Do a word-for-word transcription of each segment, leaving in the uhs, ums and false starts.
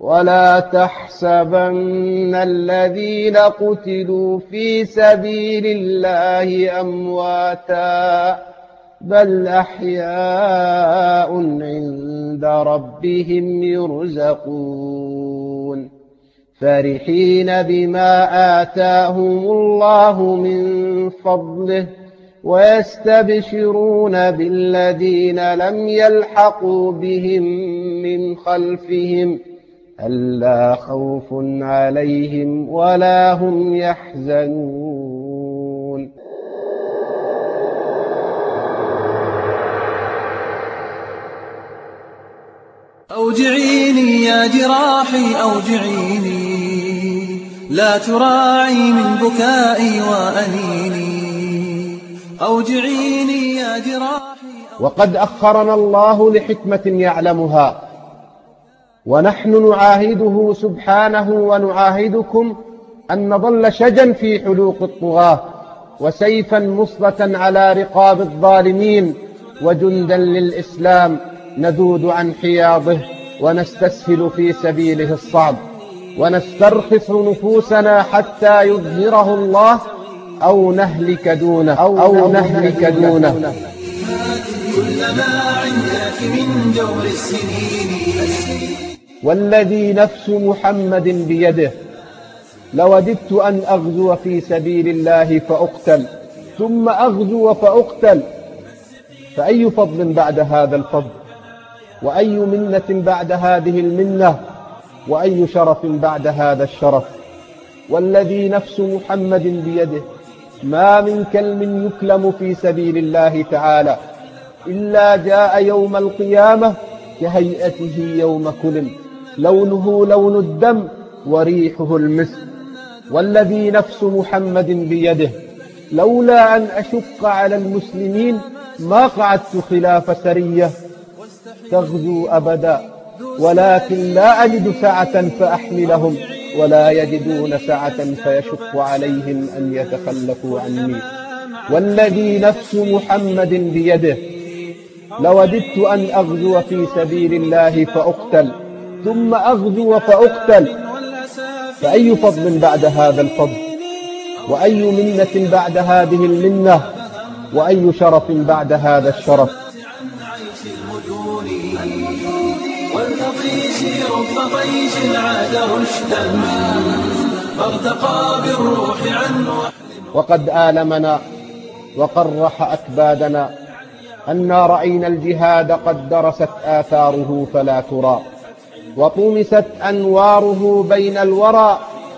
ولا تحسبن الذين قتلوا في سبيل الله أمواتا بل أحياء عند ربهم يرزقون فرحين بما آتاهم الله من فضله ويستبشرون بالذين لم يلحقوا بهم من خلفهم ألا خوف عليهم ولا هم يحزنون. أوجعيني يا جراحي أوجعيني لا تراعي من بكائي وأنيني أوجعيني يا جراحي. وقد أخرنا الله لحكمة يعلمها، ونحن نعاهده سبحانه ونعاهدكم أن نظل شجا في حلوق الطغاة وسيفا مصلة على رقاب الظالمين وجندا للإسلام نذود عن حياضه ونستسهل في سبيله الصعب ونسترخص نفوسنا حتى يظهره الله أو نهلك دونه أو, أو نهلك دونه. كلما عندك من جور السنين والذي نفس محمد بيده لوددت أن أغزو في سبيل الله فأقتل ثم أغزو فأقتل، فأي فضل بعد هذا الفضل، وأي منة بعد هذه المنة، وأي شرف بعد هذا الشرف. والذي نفس محمد بيده ما من كلم يكلم في سبيل الله تعالى إلا جاء يوم القيامة كهيئته يوم كلم، لونه لون الدم وريحه المسك. والذي نفس محمد بيده لولا أن أشق على المسلمين ما قعدت خلاف سرية تغزو أبدا، ولكن لا أجد سعة فأحملهم ولا يجدون سعة فيشق عليهم أن يتخلفوا عني. والذي نفس محمد بيده لوددت أن أغزو في سبيل الله فأقتل ثم أغزو فأقتل، فأي فضل بعد هذا الفضل، وأي منة بعد هذه المنة، وأي شرف بعد هذا الشرف. والتطيش رب طيش عاد رشدا فارتقى بالروح عن وحل. وقد آلمنا وقرح أكبادنا أنا رأينا الجهاد قد درست آثاره فلا ترى، وطمست أنواره بين الورى،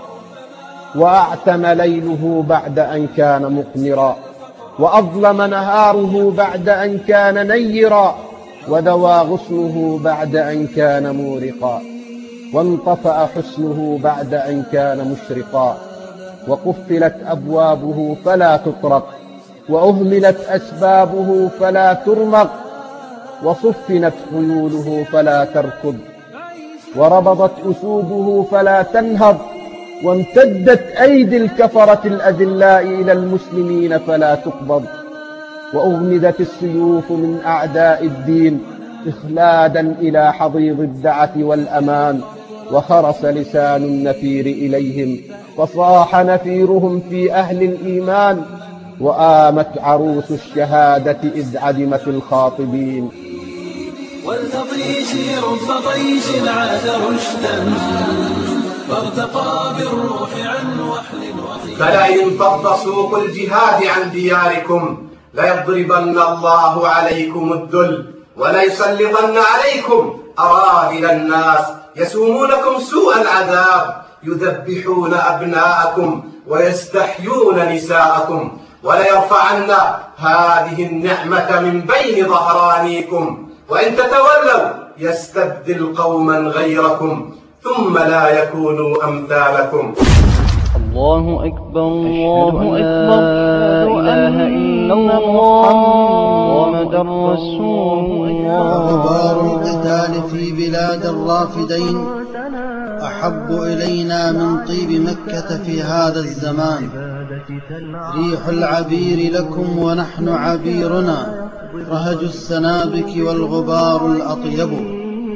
وأعتم ليله بعد أن كان مقمرا، وأظلم نهاره بعد أن كان نيرا، وذوى غصنه بعد أن كان مورقا، وانطفأ حسنه بعد أن كان مشرقا، وقفلت أبوابه فلا تطرق، وأهملت أسبابه فلا ترمق، وصفنت خيوله فلا تركض، وربضت أسوده فلا تنهض، وامتدت أيدي الكفرة الأذلاء إلى المسلمين فلا تقبض، وأغمدت السيوف من أعداء الدين إخلادا إلى حضيض الدعة والأمان، وخرس لسان النفير إليهم فصاح نفيرهم في أهل الإيمان، وآمت عروس الشهادة إذ عدمت الخاطبين. والتطيش رب طيش عاد رشدا فارتقى بالروح عن وحل وطيش. فلئن انفض سوق الجهاد عن دياركم ليضربن الله عليكم الذل وليسلطن عليكم أراذل الناس يسومونكم سوء العذاب يذبحون أبناءكم ويستحيون نساءكم، وليرفعن هذه النعمة من بين ظهرانيكم، وإن تتولوا يستبدل قوما غيركم ثم لا يكونوا أمثالكم. الله أكبر الله أكبر لا إله إلا الله محمد رسول الله. وغبار القتال في بلاد الرافدين أحب إلينا من طيب مكة في هذا الزمان. ريح العبير لكم ونحن عبيرنا، رهج السنابك والغبار الأطيب.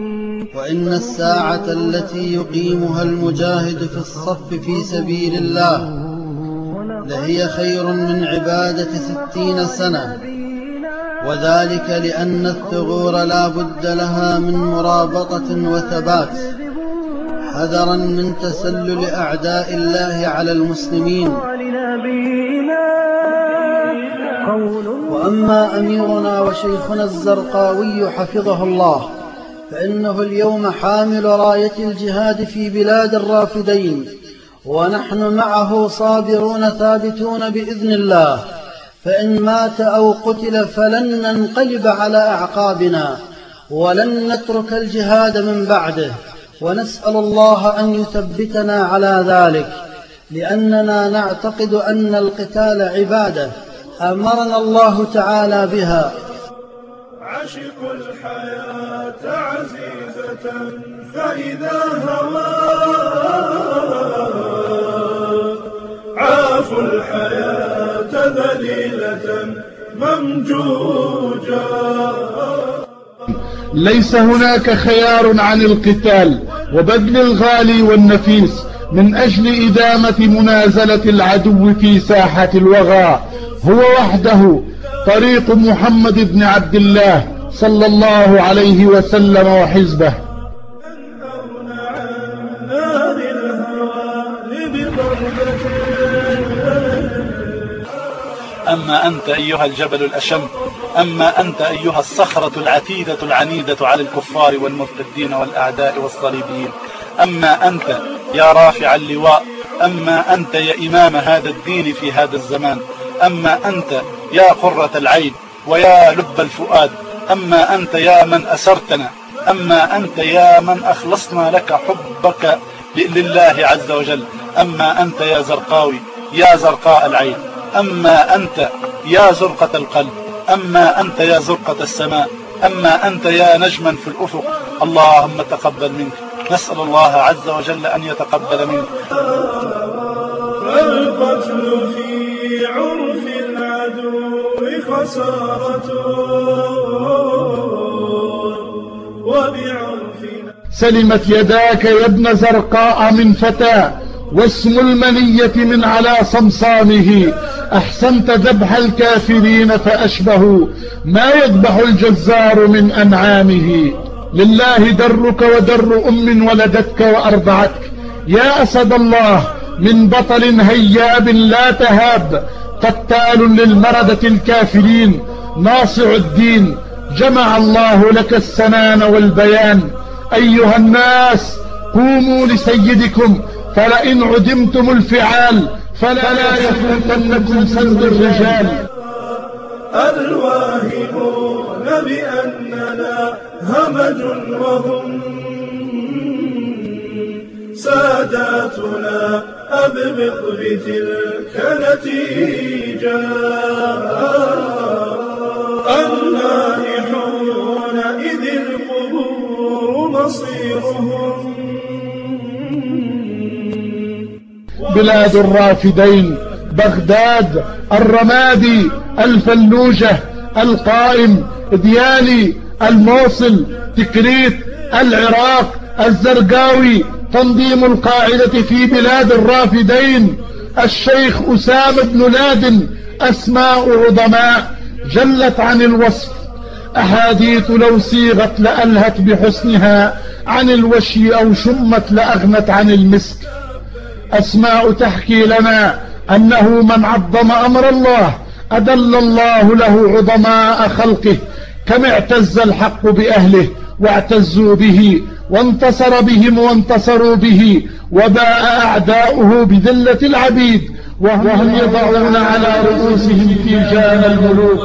وإن الساعة التي يقيمها المجاهد في الصف في سبيل الله لهي خير من عبادة ستين سنة، وذلك لأن الثغور لا بد لها من مرابطة وثبات حذرا من تسلل أعداء الله على المسلمين. وأما أميرنا وشيخنا الزرقاوي حفظه الله فإنه اليوم حامل راية الجهاد في بلاد الرافدين، ونحن معه صابرون ثابتون بإذن الله، فإن مات أو قتل فلن ننقلب على أعقابنا ولن نترك الجهاد من بعده، ونسأل الله أن يثبتنا على ذلك، لأننا نعتقد أن القتال عبادة أمرنا الله تعالى بها. عشقوا الحياة عزيزة فإذا هوى عافوا الحياة ذليلة ممجوجا. ليس هناك خيار عن القتال وبذل الغالي والنفيس من أجل إدامة منازلة العدو في ساحة الوغى، هو وحده طريق محمد بن عبد الله صلى الله عليه وسلم وحزبه. أما أنت أيها الجبل الأشم، أما أنت أيها الصخرة العتيدة العنيدة على الكفار والمرتدين والأعداء والصليبيين، أما أنت يا رافع اللواء، أما أنت يا إمام هذا الدين في هذا الزمان، أما أنت يا قرة العين ويا لب الفؤاد، أما أنت يا من أسرتنا، أما أنت يا من أخلصنا لك حبك لله عز وجل، أما أنت يا زرقاوي يا زرقاء العين، أما أنت يا زرقة القلب، أما أنت يا زرقة السماء، أما أنت يا نجما في الأفق. اللهم تقبل منك، نسأل الله عز وجل أن يتقبل منك. القتل في عرف العدو خسارة وبعرفنا. سلمت يداك يا ابن زرقاء من فتى، واسم المنية من على صمصامه، أحسنت ذبح الكافرين فأشبه ما يذبح الجزار من أنعامه. لله درك ودر أم ولدتك وأرضعتك، يا أسد الله من بطل هياب لا تهاب، قتال للمردة الكافرين ناصع الدين، جمع الله لك السنان والبيان. أيها الناس قوموا لسيدكم، فلئن عدمتم الفعال فلا يفوتنكم سند الرجال. الواهمون بأننا همج وهم ساداتنا أبغض بتلك نتيجا. النائحون إذ القبور مصيرهم. بلاد الرافدين، بغداد، الرمادي، الفلوجة، القائم، ديالي، الموصل، تكريت، العراق، الزرقاوي، تنظيم القاعدة في بلاد الرافدين، الشيخ أسامة بن لادن، أسماء عظماء جلت عن الوصف، أحاديث لو صيغت لألهت بحسنها عن الوشي أو شمت لأغنت عن المسك. أسماء تحكي لنا أنه من عظم أمر الله أدل الله له عظماء خلقه، كم اعتز الحق بأهله واعتزوا به، وانتصر بهم وانتصروا به، وباء أعداؤه بذلة العبيد وهم يضعون على رؤوسهم تيجان الملوك.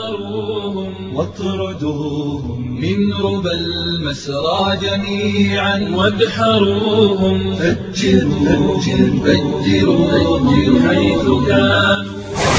واطردوهم من ربى المسرى جميعا، وادحروهم فجروا فجروا من حيث كانوا.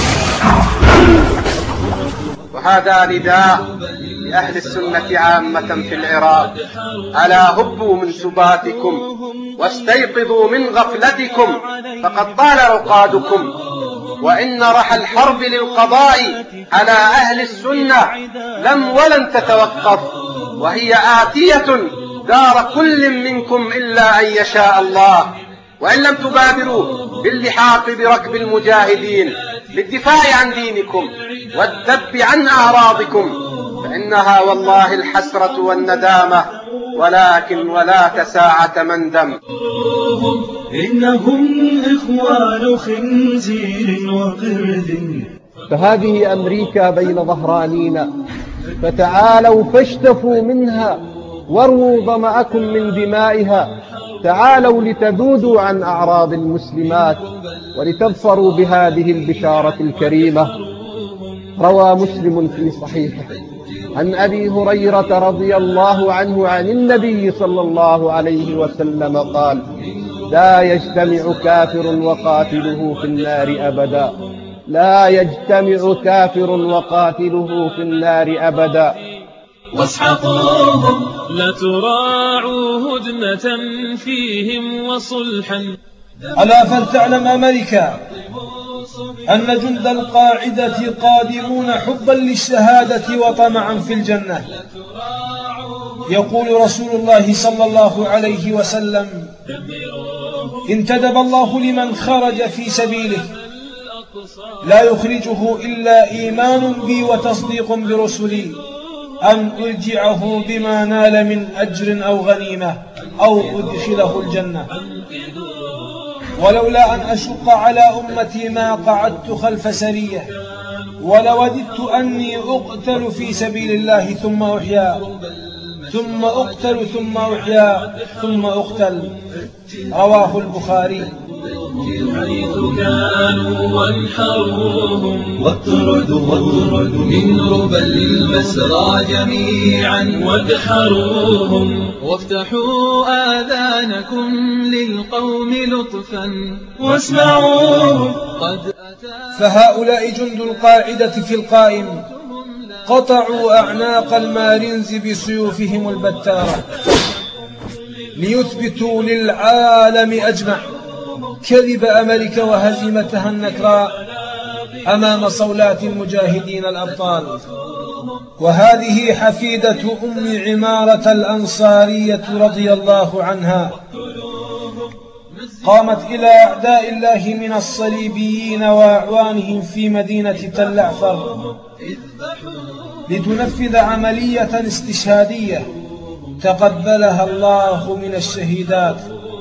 وهذا نداء لأهل السنة عامة في العراق: ألا هبوا من سباتكم واستيقظوا من غفلتكم، فقد طال رقادكم، وإن رحى الحرب للقضاء على أهل السنة لم ولن تتوقف، وهي آتية دار كل منكم إلا أن يشاء الله. وإن لم تبادروا باللحاق بركب المجاهدين للدفاع عن دينكم والذب عن أعراضكم فإنها والله الحسرة والندامة، ولكن ولا تساعة مندم. إنهم إخوان خنزير وقرد. فهذه أمريكا بين ظهرانينا، فتعالوا فاشتفوا منها واروا ظمأكم من دمائها. تعالوا لتذودوا عن أعراض المسلمات ولتظفروا بهذه البشارة الكريمة. روى مسلم في صحيحه عن أبي هريرة رضي الله عنه عن النبي صلى الله عليه وسلم قال: لا يجتمع كافر وقاتله في النار أبدا، لا يجتمع كافر وقاتله في النار أبدا. واسحقوهم لا تراعوا هدنة فيهم وصلحا. ألا فلتعلم أمريكا أن جند القاعدة قادمون حبا للشهادة وطمعا في الجنة. يقول رسول الله صلى الله عليه وسلم: انتدب الله لمن خرج في سبيله لا يخرجه إلا إيمان بي وتصديق برسلي أن أرجعه بما نال من أجر أو غنيمة أو أدخله الجنة. ولولا أن أشق على أمتي ما قعدت خلف سرية، ولوددت أني أقتل في سبيل الله ثم أحيا ثم أقتل ثم أحيا ثم أقتل. رواه البخاري. حيث كانوا وانحروهم واطردوا واطردوا من ربى المسرى جميعا وادحروهم. وافتحوا آذانكم للقوم لطفا واسمعوهم. فهؤلاء جند القاعدة في القائم قطعوا أعناق المارنز بسيوفهم البتارة ليثبتوا للعالم أجمع كذب أمريكا وهزيمتها النكراء أمام صولات المجاهدين الأبطال. وهذه حفيدة أم عمارة الأنصارية رضي الله عنها، قامت إلى أعداء الله من الصليبيين وأعوانهم في مدينة تل عفر لتنفذ عملية استشهادية تقبلها الله من الشهيدات،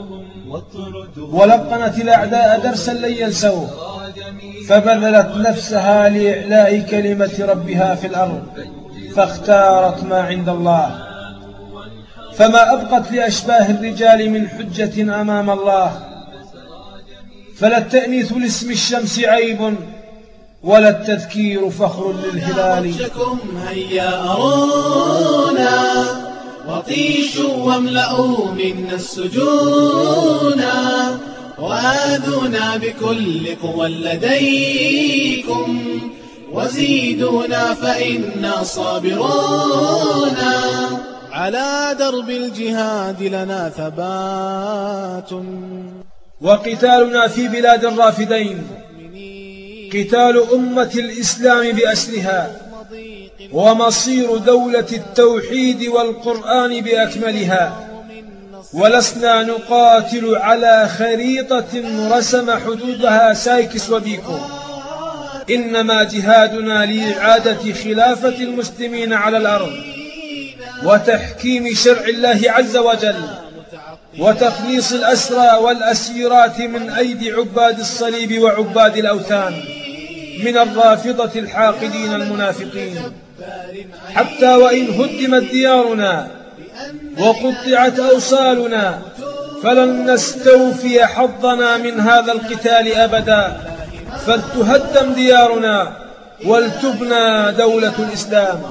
ولقنت الأعداء درسا لن ينسوه، فبذلت نفسها لإعلاء كلمة ربها في الأرض، فاختارت ما عند الله، فما أبقت لأشباه الرجال من حجة أمام الله. فلا التأنيث لاسم الشمس عيب ولا التذكير فخر للهلال. هيا أرونا وطيشوا واملأوا منا السجون، وآذونا بكل قوى لديكم، وزيدونا فإنا صابرون. على درب الجهاد لنا ثبات، وقتالنا في بلاد الرافدين قتال أمة الإسلام بأسرها، ومصير دولة التوحيد والقرآن بأكملها. ولسنا نقاتل على خريطة رسم حدودها سايكس وبيكو، إنما جهادنا لإعادة خلافة المسلمين على الأرض، وتحكيم شرع الله عز وجل، وتخليص الأسرى والأسيرات من أيدي عباد الصليب وعباد الأوثان من الرافضة الحاقدين المنافقين. حتى وإن هدمت ديارنا وقطعت أوصالنا فلن نستوفي حظنا من هذا القتال أبدا، فلتهدم ديارنا ولتبنى دولة الإسلام.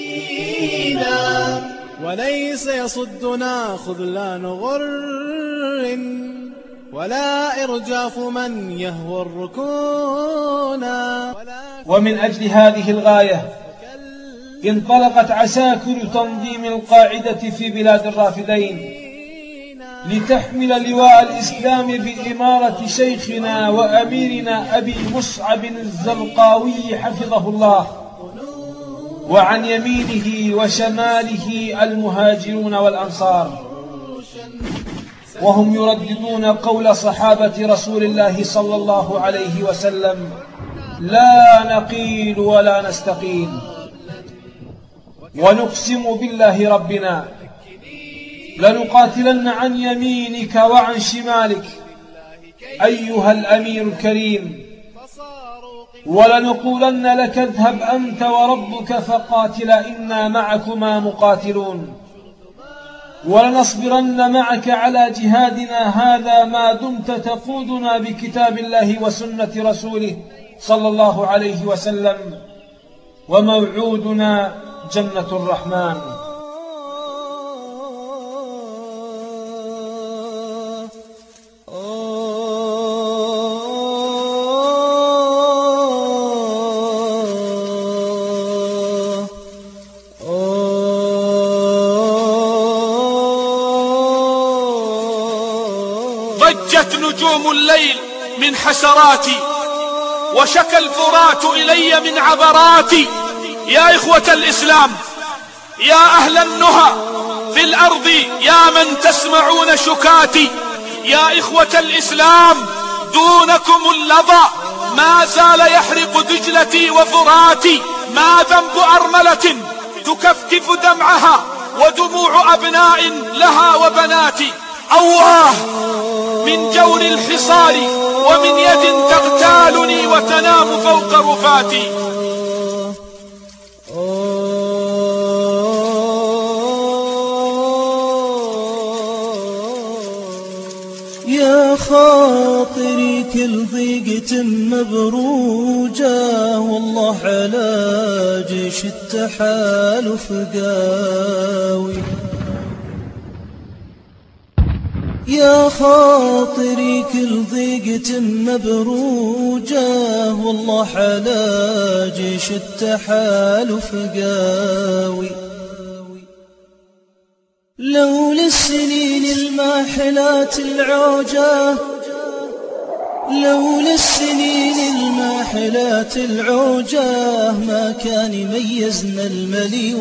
وليس يصدنا خذلان غر ولا إرجاف من يهوى الركون. ومن أجل هذه الغاية انطلقت عساكر تنظيم القاعدة في بلاد الرافدين لتحمل لواء الإسلام بإمارة شيخنا وأميرنا أبي مصعب الزرقاوي حفظه الله، وعن يمينه وشماله المهاجرون والأنصار، وهم يرددون قول صحابة رسول الله صلى الله عليه وسلم: لا نقيل ولا نستقيل. ونقسم بالله ربنا لنقاتلن عن يمينك وعن شمالك أيها الأمير الكريم، ولنقولن لك اذهب أنت وربك فقاتلا إنا معكما مقاتلون، ولنصبرن معك على جهادنا هذا ما دمت تقودنا بكتاب الله وسنة رسوله صلى الله عليه وسلم، وموعودنا جنة الرحمن. ضجت نجوم الليل من حسراتي، وشكى الفرات إلي من عبراتي. يا إخوة الإسلام، يا أهل النهى في الأرض، يا من تسمعون شكاتي، يا إخوة الإسلام دونكم اللظى ما زال يحرق دجلتي وفراتي. ما ذنب أرملة تكفكف دمعها ودموع أبناء لها وبناتي؟ أواه من جور الحصار ومن يد تغتالني وتنام فوق رفاتي. يا خاطري كل ضيقة مبروجة، والله على جيش التحالف قاوي. يا خاطري كل ضيقة مبروجة، والله على جيش التحالف قاوي. لولا السنين الماحلات العوجة، لولا السنين الماحلات العوجة، ما كان يميزنا الملي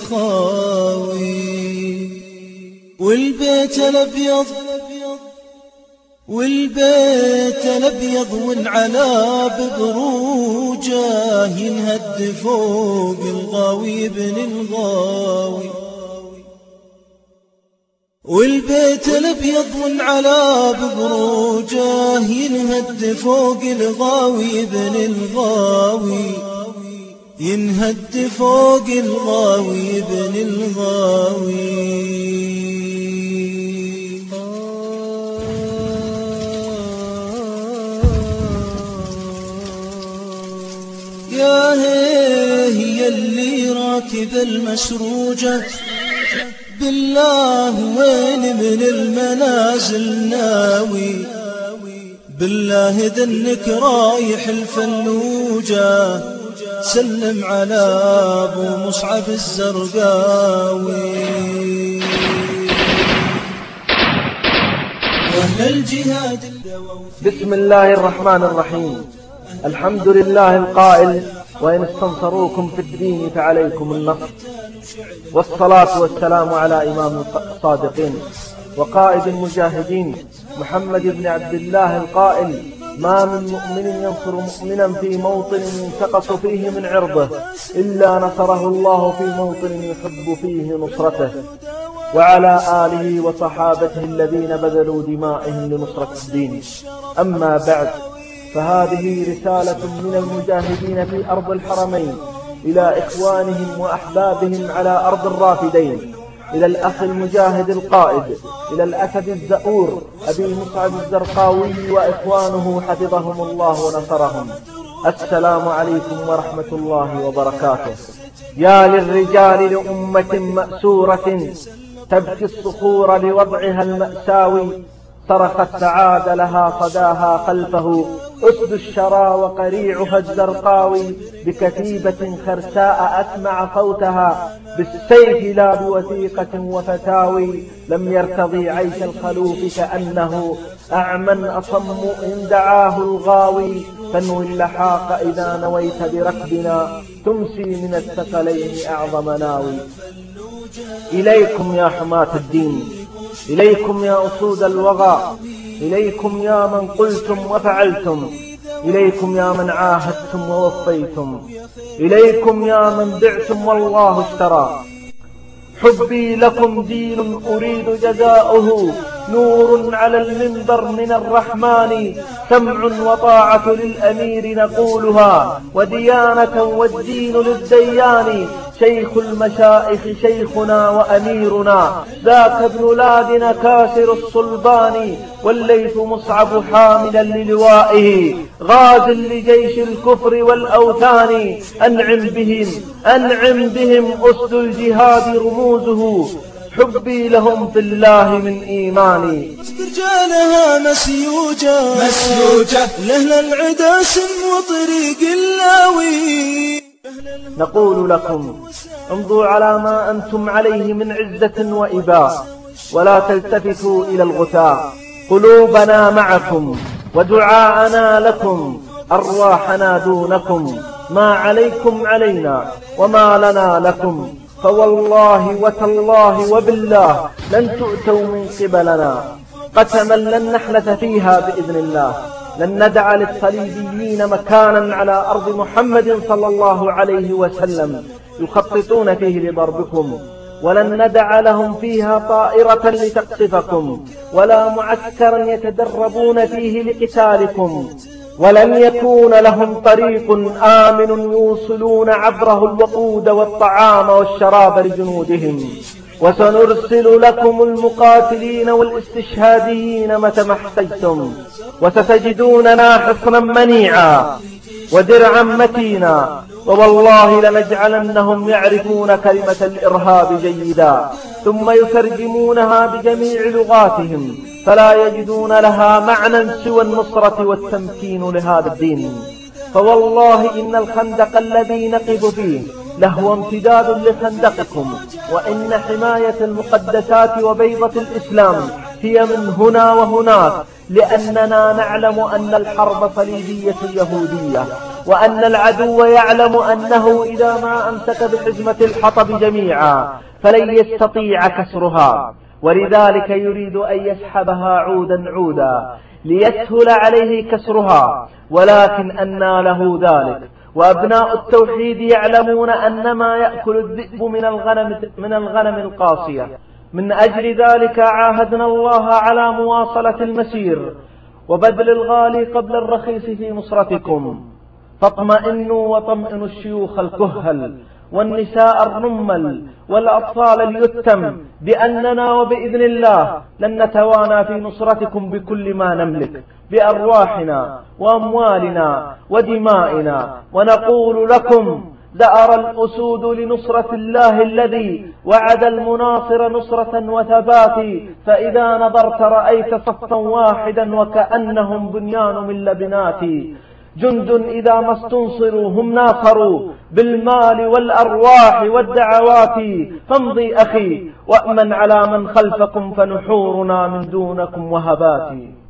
والخاوي. والبيت الأبيض والبيت الأبيض والعلا ببروجه، ينهد فوق الغاوي ابن الغاوي. والبيت الأبيض والعلا ببروجه، ينهد فوق الغاوي ابن الغاوي. ينهد فوق الغاوي ابن الغاوي. يا هي اللي راكب المسروجة، بالله وين من المنازل ناوي؟ بالله ذنك رايح الفلوجة، سلم على أبو مصعب الزرقاوي. وأهل الجهاد. بسم الله الرحمن الرحيم. الحمد لله القائل: وإن استنصروكم في الدين فعليكم النصر. والصلاة والسلام على إمام الصادقين وقائد المجاهدين محمد بن عبد الله القائل: ما من مؤمن ينصر مؤمنا في موطن ينتقص فيه من عرضه إلا نصره الله في موطن يحب فيه نصرته. وعلى آله وصحابته الذين بذلوا دمائهم لنصرة الدين. أما بعد، فهذه رسالة من المجاهدين في أرض الحرمين إلى إخوانهم وأحبابهم على أرض الرافدين، إلى الأخ المجاهد القائد، إلى الأسد الزؤور أبي مصعب الزرقاوي وإخوانه حفظهم الله ونصرهم. السلام عليكم ورحمة الله وبركاته. يا للرجال لأمة مأسورة تبكي الصخور لوضعها المأساوي، صرخت سعاد لها صداها خلفه أسد الشرى وقريعها الزرقاوي، بكتيبة خرساء أسمع صوتها بالسيف لا بوثيقة وفتاوي، لم يرتضي عيش الخلوف كأنه أعمى أصم إن دعاه الغاوي، فانوي اللحاق إذا نويت بركبنا تمسي من الثقلين أعظم ناوي. إليكم يا حماة الدين، إليكم يا أسود الوغى، إليكم يا من قلتم وفعلتم، إليكم يا من عاهدتم ووفيتم، إليكم يا من بعتم والله اشترى. حبي لكم دين أريد جزاؤه، نور على المنبر من الرحمن، سمع وطاعة للأمير نقولها، وديانة والدين للديان. شيخ المشائخ شيخنا وأميرنا، ذاك ابن لادن كاسر الصلبان، والليث مصعب حاملا للوائه، غاز لجيش الكفر والأوثان. أنعم بهم أنعم بهم أسد الجهاد رموزه، حبي لهم في الله من إيماني. رجالها مسيوجة مسيوجة لأهل العدا سم وطريق اللاوي. نقول لكم امضوا على ما أنتم عليه من عزة وإباء، ولا تلتفتوا إلى الغثاء. قلوبنا معكم ودعاءنا لكم، أرواحنا دونكم، ما عليكم علينا وما لنا لكم. فوالله وتالله وبالله لن تؤتوا من قبلنا، قسما لن نحنث فيها بإذن الله. لن ندع للصليبيين مكانا على أرض محمد صلى الله عليه وسلم يخططون فيه لضربكم، ولن ندع لهم فيها طائرة لتقصفكم، ولا معسكرا يتدربون فيه لقتالكم، ولن يكون لهم طريق آمن يوصلون عبره الوقود والطعام والشراب لجنودهم. وسنرسل لكم المقاتلين والاستشهاديين متى ما احتجتم، وستجدوننا حصنا منيعا ودرعا متينا. ووالله لنجعلنهم يعرفون كلمة الإرهاب جيدا، ثم يترجمونها بجميع لغاتهم، فلا يجدون لها معنى سوى النصرة والتمكين لهذا الدين. فوالله إن الخندق الذي نقف فيه لهو امتداد لخندقكم، وإن حماية المقدسات وبيضة الإسلام هي من هنا وهناك، لأننا نعلم أن الحرب صليبية يهودية، وأن العدو يعلم أنه إذا ما أمسك بحزمة الحطب جميعا فلن يستطيع كسرها، ولذلك يريد أن يسحبها عودا عودا ليسهل عليه كسرها، ولكن أنى له ذلك. وأبناء التوحيد يعلمون أن ما يأكل الذئب من الغنم, من الغنم القاصية. من أجل ذلك عاهدنا الله على مواصلة المسير وبذل الغالي قبل الرخيص في نصرتكم. فاطمئنوا وطمئنوا الشيوخ الكهل والنساء الرمل والأطفال اليتم بأننا وبإذن الله لن نتوانى في نصرتكم بكل ما نملك بأرواحنا وأموالنا ودمائنا. ونقول لكم دأر الأسود لنصرة الله الذي وعد المناصر نصرة وثبات، فإذا نظرت رأيت صفا واحدا وكأنهم بنيان من لبنات. جند إذا ما استنصروا هم ناصروا بالمال والأرواح والدعوات. فامضي أخي وأمن على من خلفكم فنحورنا من دونكم وهبات.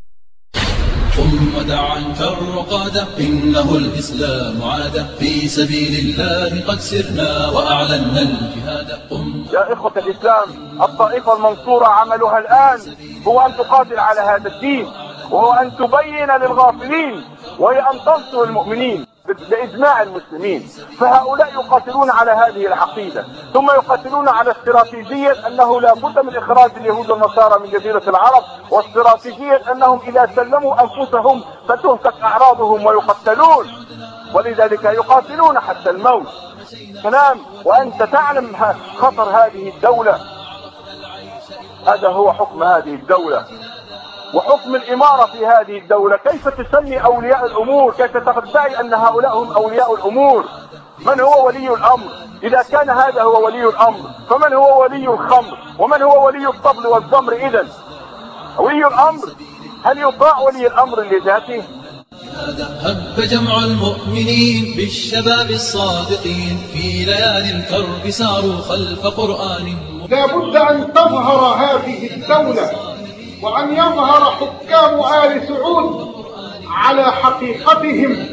ثم دع عنك الرقادة إنه الإسلام عاد، في سبيل الله قد سرنا وأعلنا الجهاد. يا إخوة الإسلام، الطائفة المنصورة عملها الآن هو أن تقاتل على هذا الدين، وهو أن تبين للغافلين، وهي أن تنصر المؤمنين بإجماع المسلمين. فهؤلاء يقاتلون على هذه العقيدة، ثم يقاتلون على استراتيجية أنه لا بد من إخراج اليهود والنصارى من جزيرة العرب، واستراتيجية أنهم إذا سلموا أنفسهم فتهتك أعراضهم ويقتلون، ولذلك يقاتلون حتى الموت. كلام وأنت تعلم خطر هذه الدولة. هذا هو حكم هذه الدولة وحكم الإمارة في هذه الدولة. كيف تسمي أولياء الأمور؟ كيف تدعي أن هؤلاء هم أولياء الأمور؟ من هو ولي الأمر؟ إذا كان هذا هو ولي الأمر فمن هو ولي الخمر؟ ومن هو ولي الطبل والزمر؟ إذن ولي الأمر هل يطاع ولي الأمر لذاته؟ هب جمع المؤمنين بالشباب الصادقين، في ليالي الكرب ساروا خلف قرآن. لا بد أن تظهر هذه الدولة وأن يظهر حكام آل سعود على حقيقتهم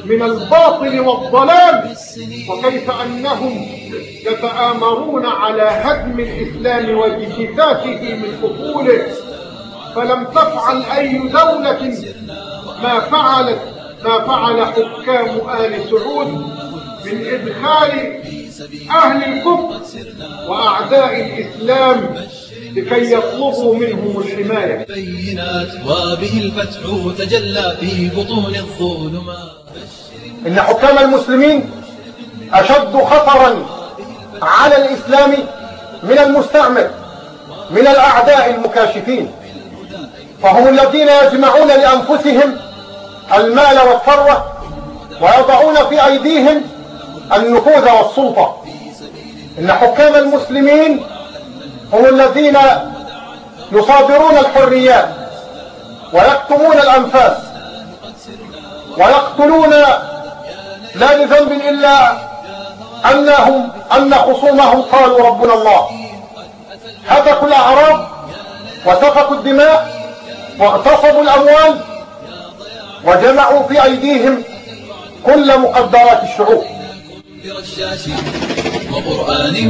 من الباطل والضلال، وكيف أنهم يتآمرون على هدم الإسلام واجتثاثه من أصوله، فلم تفعل أي دولة ما فعلت ما فعل حكام آل سعود من إدخال أهل الكفر وأعداء الإسلام لكي يطلبوا منهم الحماية. بينات وبه الفتح تجلى في بطون الظلمات. إن حكام المسلمين أشد خطرا على الإسلام من المستعمر، من الأعداء المكاشفين، فهم الذين يجمعون لأنفسهم المال والثروة ويضعون في أيديهم النفوذ والسلطة. إن حكام المسلمين هم الذين يصادرون الحريات ويكتمون الأنفاس ويقتلون لا لذنب إلا أنهم أن خصومهم قالوا ربنا الله، هتكوا الأعراض وسفكوا الدماء واغتصبوا الأموال وجمعوا في أيديهم كل مقدرات الشعوب. برشاش وقرآن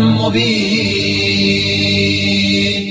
مبين.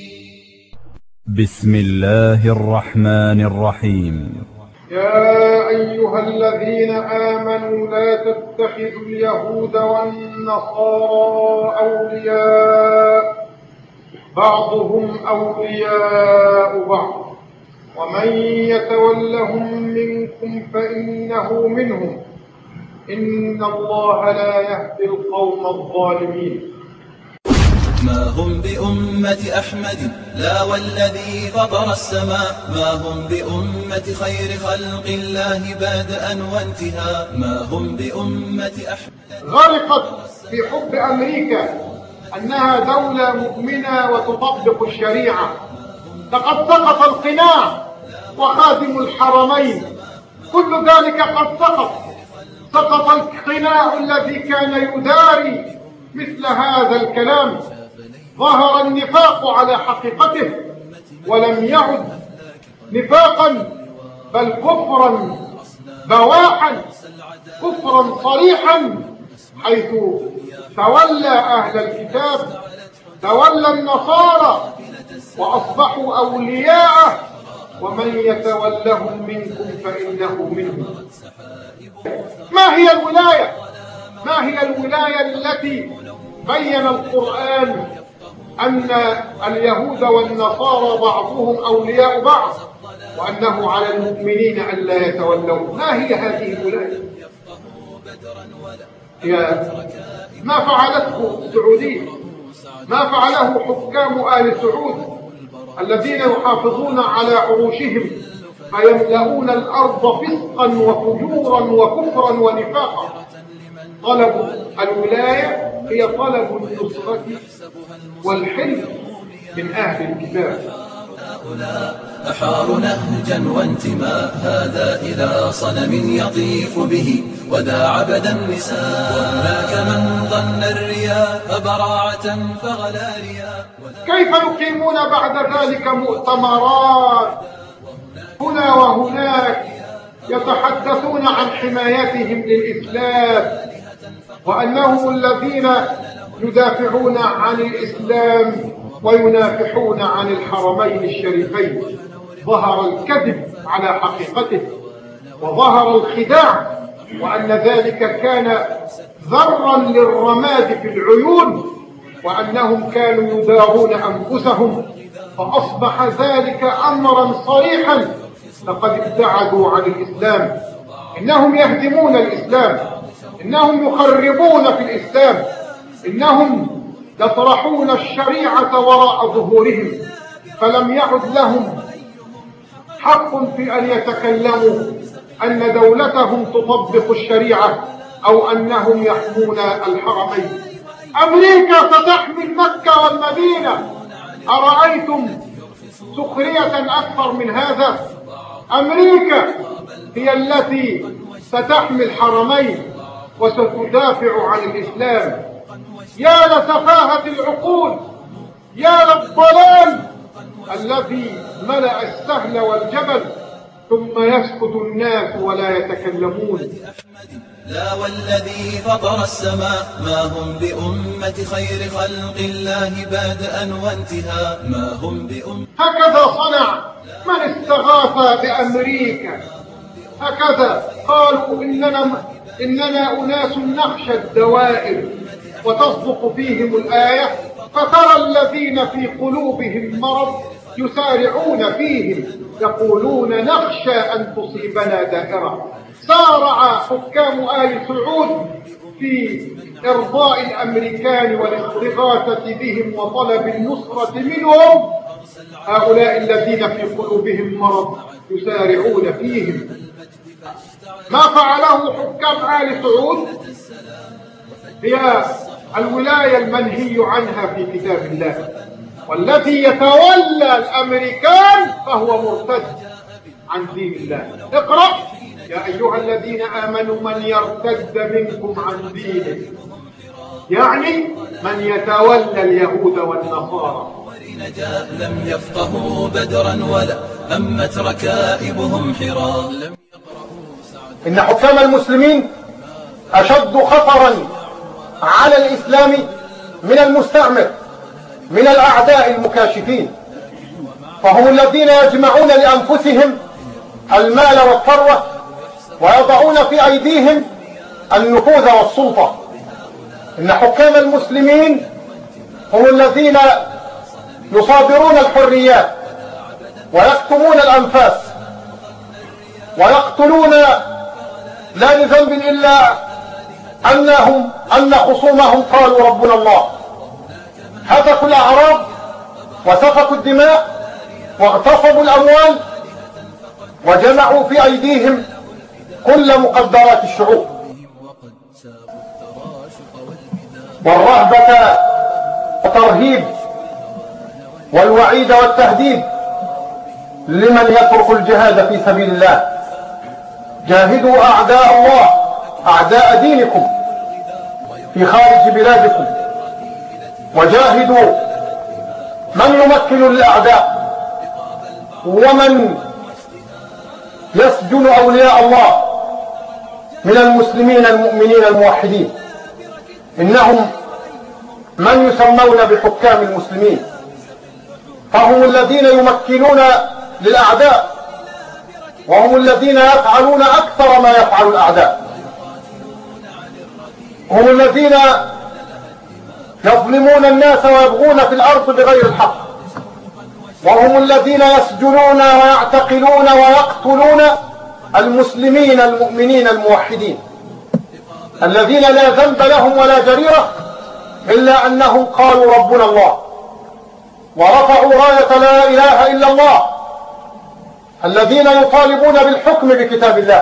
بسم الله الرحمن الرحيم. يا أيها الذين آمنوا لا تتخذوا اليهود والنصارى أولياء بعضهم أولياء بعض ومن يتولهم منكم فإنه منهم إن الله لا يهدي القوم الظالمين. ما هم بأمة أحمد لا والذي فطر السماء، ما هم بأمة خير خلق الله بدءا وانتهاء، ما هم بأمة أحمد. غرقت في حب أمريكا أنها دولة مؤمنة وتطبق الشريعة، لقد سقط القناع وخادم الحرمين، كل ذلك قد سقط. سقط القناع الذي كان يداري مثل هذا الكلام، ظهر النفاق على حقيقته ولم يعد نفاقا بل كفرا بواحا، كفرا صريحا، حيث تولى أهل الكتاب، تولى النصارى وأصبحوا أولياءه، ومن يتولهم منكم فإنه منهم. ما هي الولاية؟ ما هي الولاية التي بين القرآن أن اليهود والنصارى بعضهم أولياء بعض وأنه على المؤمنين ألا يتولوا؟ ما هي هذه الولاية؟ هي ما فعلته السعودية، ما فعله حكام آل سعود الذين يحافظون على عروشهم فيملؤون الأرض فسقا وفجورا وكفرا ونفاقا. طلب الولاية هي طلب النصرة والحلف من أهل الكتاب. أحار نهجا وانتماء، هذا إلى صنم يطيف به وذا عبد النساء، وهناك من ظن الرياء براعة فغلا رياء. كيف يقيمون بعد ذلك مؤتمرات هنا وهناك يتحدثون عن حمايتهم للإسلام وأنهم الذين يدافعون عن الإسلام وينافحون عن الحرمين الشريفين؟ ظهر الكذب على حقيقته وظهر الخداع، وأن ذلك كان ذرا للرماد في العيون، وأنهم كانوا يدارون أنفسهم، فأصبح ذلك أمرا صريحا. لقد ابتعدوا عن الإسلام، إنهم يهدمون الإسلام، إنهم يخربون في الإسلام، إنهم يطرحون الشريعة وراء ظهورهم، فلم يعد لهم حق في أن يتكلموا أن دولتهم تطبق الشريعة أو أنهم يحمون الحرمين. أمريكا ستحمي مكة والمدينة، أرأيتم سخرية أكثر من هذا؟ أمريكا هي التي ستحمي الحرمين وستدافع عن الإسلام. يا لسفاهة العقول، يا للضلال الذي ملأ السهل والجبل، ثم يسكت الناس ولا يتكلمون. لا والذي فطر السماء ما هم بأمة خير خلق الله بادئا وانتهاء ما هم بأمة. هكذا صنع من استغاث بأمريكا، هكذا قالوا إننا, إننا أناس نخشى الدوائر وتصدق فيهم الآية، فترى الذين في قلوبهم مرض يسارعون فيهم يقولون نخشى أن تصيبنا دائرة. سارع حكام آل سعود في إرضاء الأمريكان والاستغاثة بهم وطلب النصرة منهم، هؤلاء الذين في قلوبهم مرض يسارعون فيهم. ما فعله حكام آل سعود هي الولاية المنهي عنها في كتاب الله، والذي يتولى الأمريكان فهو مرتد عن دين الله. اقرأ يا أيها الذين آمنوا من يرتد منكم عن دينه، يعني من يتولى اليهود والنصارى. لم يفقهوا بدرا ولا همت ركائبهم حرا. إن حكام المسلمين أشد خطرا على الإسلام من المستعمر، من الأعداء المكاشفين، فهم الذين يجمعون لأنفسهم المال والثروة ويضعون في أيديهم النفوذ والسلطة. إن حكام المسلمين هم الذين يصادرون الحريات ويكتمون الأنفاس ويقتلون لا لذنب إلا أنهم أن خصومهم قالوا ربنا الله. هتكوا الأعراض وسفكوا الدماء واغتصبوا الأموال وجمعوا في أيديهم كل مقدرات الشعوب، والرهبة والترهيب والوعيد والتهديد لمن يترك الجهاد في سبيل الله. جاهدوا أعداء الله أعداء دينكم في خارج بلادكم، وجاهدوا من يمكن للأعداء ومن يسجن أولياء الله من المسلمين المؤمنين الموحدين. إنهم من يسمون بحكام المسلمين، فهم الذين يمكنون للأعداء، وهم الذين يفعلون أكثر ما يفعل الأعداء. هم الذين يظلمون الناس ويبغون في الأرض بغير الحق، وهم الذين يسجنون ويعتقلون ويقتلون المسلمين المؤمنين الموحدين الذين لا ذنب لهم ولا جريرة إلا أنهم قالوا ربنا الله ورفعوا راية لا إله إلا الله، الذين يطالبون بالحكم بكتاب الله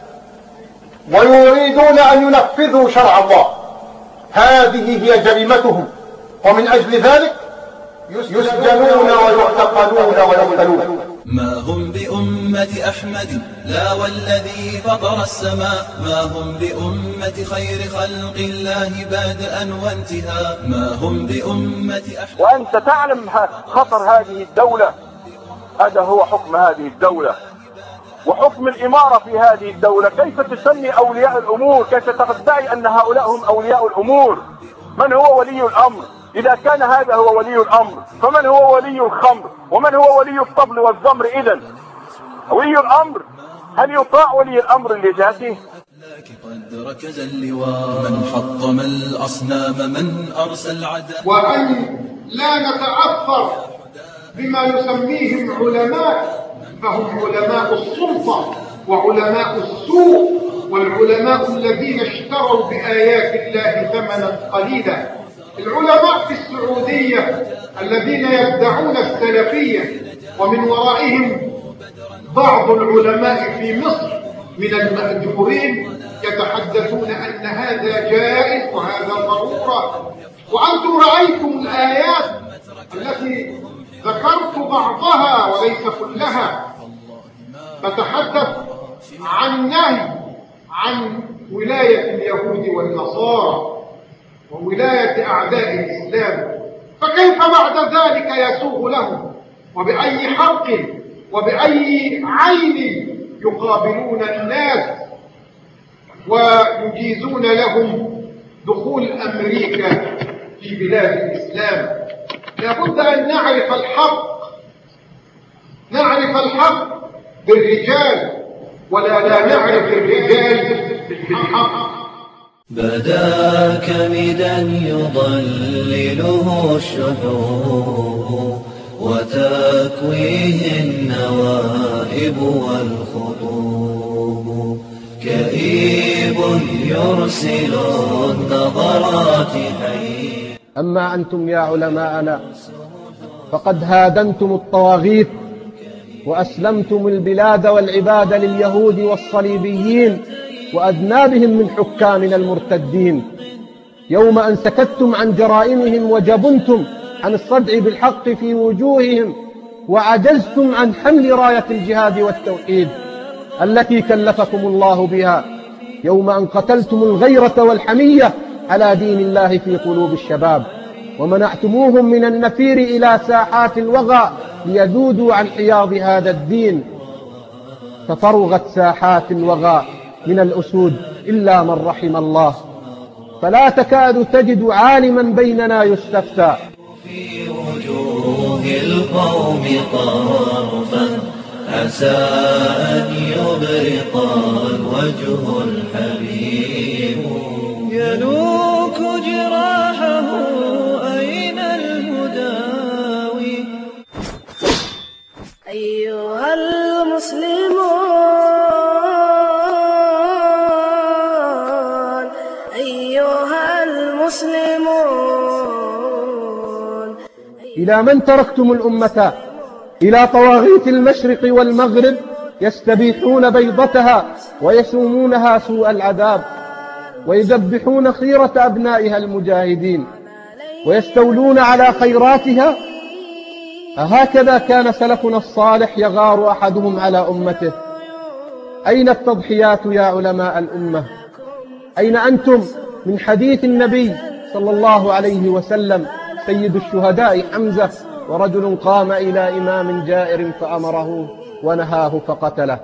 ويريدون أن ينفذوا شرع الله. هذه هي جريمتهم، ومن أجل ذلك يسجنون ويعتقلون ويقتلون. ما هم بأمة أحمد لا والذي فطر السماء ما هم بأمة خير خلق الله بادئا وانتهاء ما هم بأمة أحمد. وأنت تعلم خطر هذه الدولة، هذا هو حكم هذه الدولة وحكم الإمارة في هذه الدولة. كيف تسمي أولياء الأمور؟ كيف تدعي أن هؤلاء هم أولياء الأمور؟ من هو ولي الأمر؟ إذا كان هذا هو ولي الأمر فمن هو ولي الخمر؟ ومن هو ولي الطبل والزمر؟ إذن ولي الأمر هل يطاع ولي الأمر لذاته؟ قد ركز اللواء من حطم الأصنام من أرسل عداء. وأن لا نتأثر بما يسميهم علماء، فهم علماء السلطة وعلماء السوء والعلماء الذين اشتروا بآيات الله ثمنا قليلا. العلماء في السعودية الذين يدعون السلفية ومن ورائهم بعض العلماء في مصر من المأجورين يتحدثون أن هذا جائز وهذا ضرورة. وأنتم رأيتم الآيات التي ذكرت بعضها وليس كلها، تتحدث عن نهي عن ولاية اليهود والنصارى وولاية أعداء الإسلام، فكيف بعد ذلك يسوغ لهم؟ وبأي حق وبأي عين يقابلون الناس ويجيزون لهم دخول أمريكا في بلاد الإسلام. لابد أن نعرف الحق، نعرف الحق بالرجال ولا لا نعرف الرجال بالحق. بدا كمدا يضلله الشحوب وتكويه النوائب والخطوب، كئيب يرسل النظرات حي. أما أنتم يا علماءنا فقد هادنتم الطواغيت وأسلمتم البلاد والعباد لليهود والصليبيين وأذنابهم من حكامنا المرتدين، يوم أن سكتتم عن جرائمهم وجبنتم عن الصدع بالحق في وجوههم وعجزتم عن حمل راية الجهاد والتوحيد التي كلفكم الله بها، يوم أن قتلتم الغيرة والحمية على دين الله في قلوب الشباب ومنعتموهم من النفير إلى ساحات الوغى ليذودوا عن حياض هذا الدين، ففرغت ساحات الوغى من الأسود إلا من رحم الله، فلا تكاد تجد عالما بيننا يستفتى. في وجوه القوم طرفا عسى أن يبرق الوجه الحبيب، يلوك جراحه أين المداوي. أيها المسلمون أيها المسلمون إلى من تركتم الأمة؟ إلى طواغيت المشرق والمغرب يستبيحون بيضتها ويسومونها سوء العذاب ويذبحون خيرة أبنائها المجاهدين ويستولون على خيراتها. أهكذا كان سلفنا الصالح يغار أحدهم على أمته؟ أين التضحيات يا علماء الأمة؟ أين أنتم من حديث النبي صلى الله عليه وسلم سيد الشهداء حمزة ورجل قام إلى إمام جائر فأمره ونهاه فقتله؟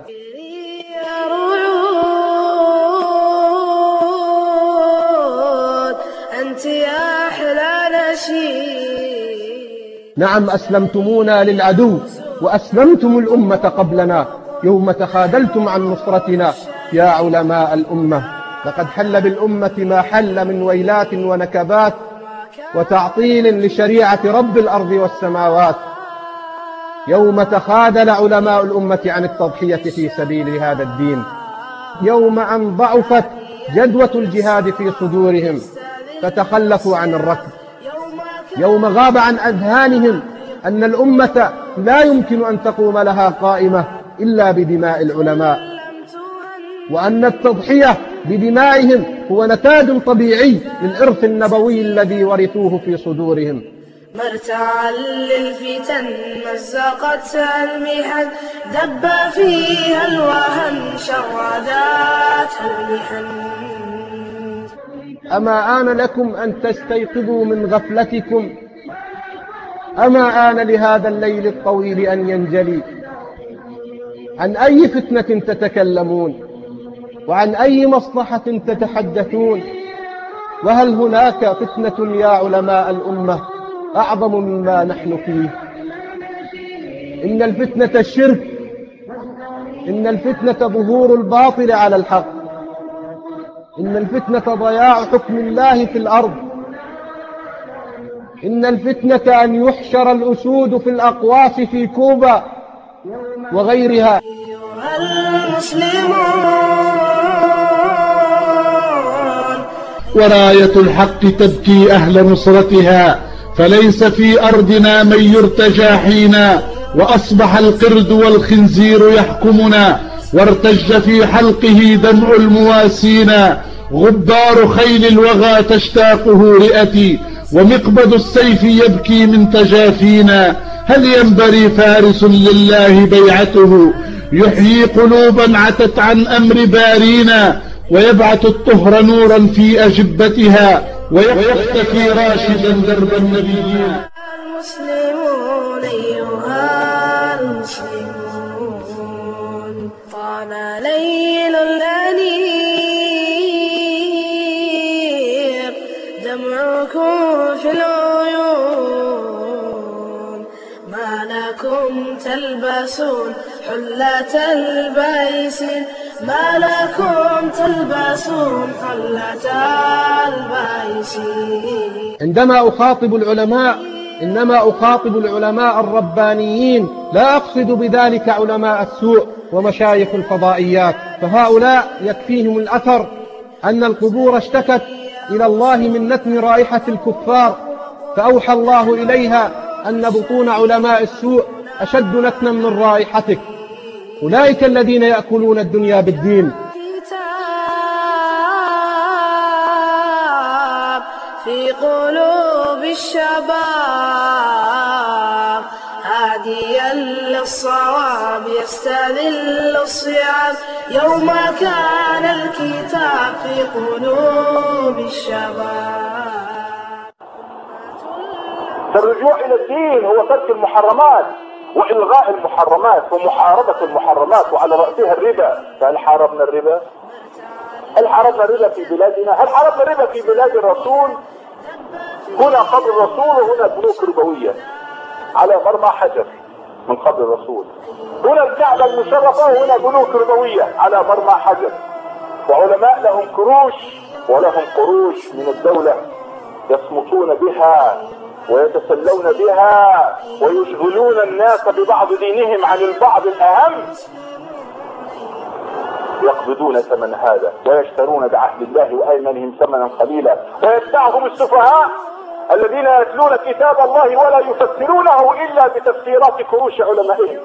أنت يا أحلى نشيد. نعم، أسلمتمونا للعدو وأسلمتم الأمة قبلنا يوم تخاذلتم عن نصرتنا يا علماء الأمة. لقد حل بالأمة ما حل من ويلات ونكبات وتعطيل لشريعة رب الأرض والسماوات، يوم تخاذل علماء الأمة عن التضحية في سبيل هذا الدين، يوم أن ضعفت جدوى الجهاد في صدورهم فتخلفوا عن الركب، يوم غاب عن أذهانهم أن الأمة لا يمكن أن تقوم لها قائمة إلا بدماء العلماء، وأن التضحية بدمائهم هو نتاج طبيعي للإرث النبوي الذي ورثوه في صدورهم. مرتعا للفتن مزقتها المحن، دب فيها الوهن شرداتها المحن. أما آن لكم أن تستيقظوا من غفلتكم؟ أما آن لهذا الليل الطويل أن ينجلي؟ عن أي فتنة تتكلمون؟ وعن أي مصلحة تتحدثون؟ وهل هناك فتنة يا علماء الأمة أعظم مما نحن فيه؟ إن الفتنة الشرك، إن الفتنة ظهور الباطل على الحق، إن الفتنة ضياع حكم الله في الأرض، إن الفتنة أن يحشر الأسود في الأقواس في كوبا وغيرها. وراية الحق تبكي أهل نصرتها، فليس في أرضنا من يرتجى حينا، وأصبح القرد والخنزير يحكمنا، وارتج في حلقه دمع المواسينا، غبار خيل الوغى تشتاقه رئتي، ومقبض السيف يبكي من تجافينا. هل ينبري فارس لله بيعته، يحيي قلوبا عتت عن أمر بارينا، ويبعث الطهر نورا في أجبتها، ويختفي راشدا درب النبيين. المسلمون أيها المسلمون تلبسون حلة البايسين ما لكم تلبسون حلة البايسين. عندما أخاطب العلماء إنما أخاطب العلماء الربانيين، لا أقصد بذلك علماء السوء ومشايخ الفضائيات، فهؤلاء يكفيهم الأثر أن القبور اشتكت إلى الله من نتن رائحة الكفار، فأوحى الله إليها أن بطون علماء السوء أشد نتنا من رائحتك. أولئك الذين يأكلون الدنيا بالدين. في قلوب الشباب هاديا للصواب يستذل الصيام يوم كان الكتاب في قلوب الشباب. الرجوع إلى الدين هو ترك المحرمات وإلغاء المحرمات ومحاربة المحرمات، وعلى رأسها الربا. فهل حاربنا الربا؟ هل حاربنا الربا في بلادنا؟ هل حاربنا الربا في بلاد الرسول؟ هنا قبر الرسول وهنا بنوك ربوية على مرمى حجر من قبر الرسول. هنا الكعبة المشرفة وهنا بنوك ربوية على مرمى حجر. وعلماء لهم كروش ولهم قروش من الدولة يصمتون بها ويتسلون بها ويشغلون الناس ببعض دينهم عن البعض الأهم. يقبضون ثمن هذا ويشترون بعهد الله وأيمانهم ثمنا قليلا، ويتبعهم السفهاء الذين يتلون كتاب الله ولا يفسرونه إلا بتفسيرات كروش علمائهم.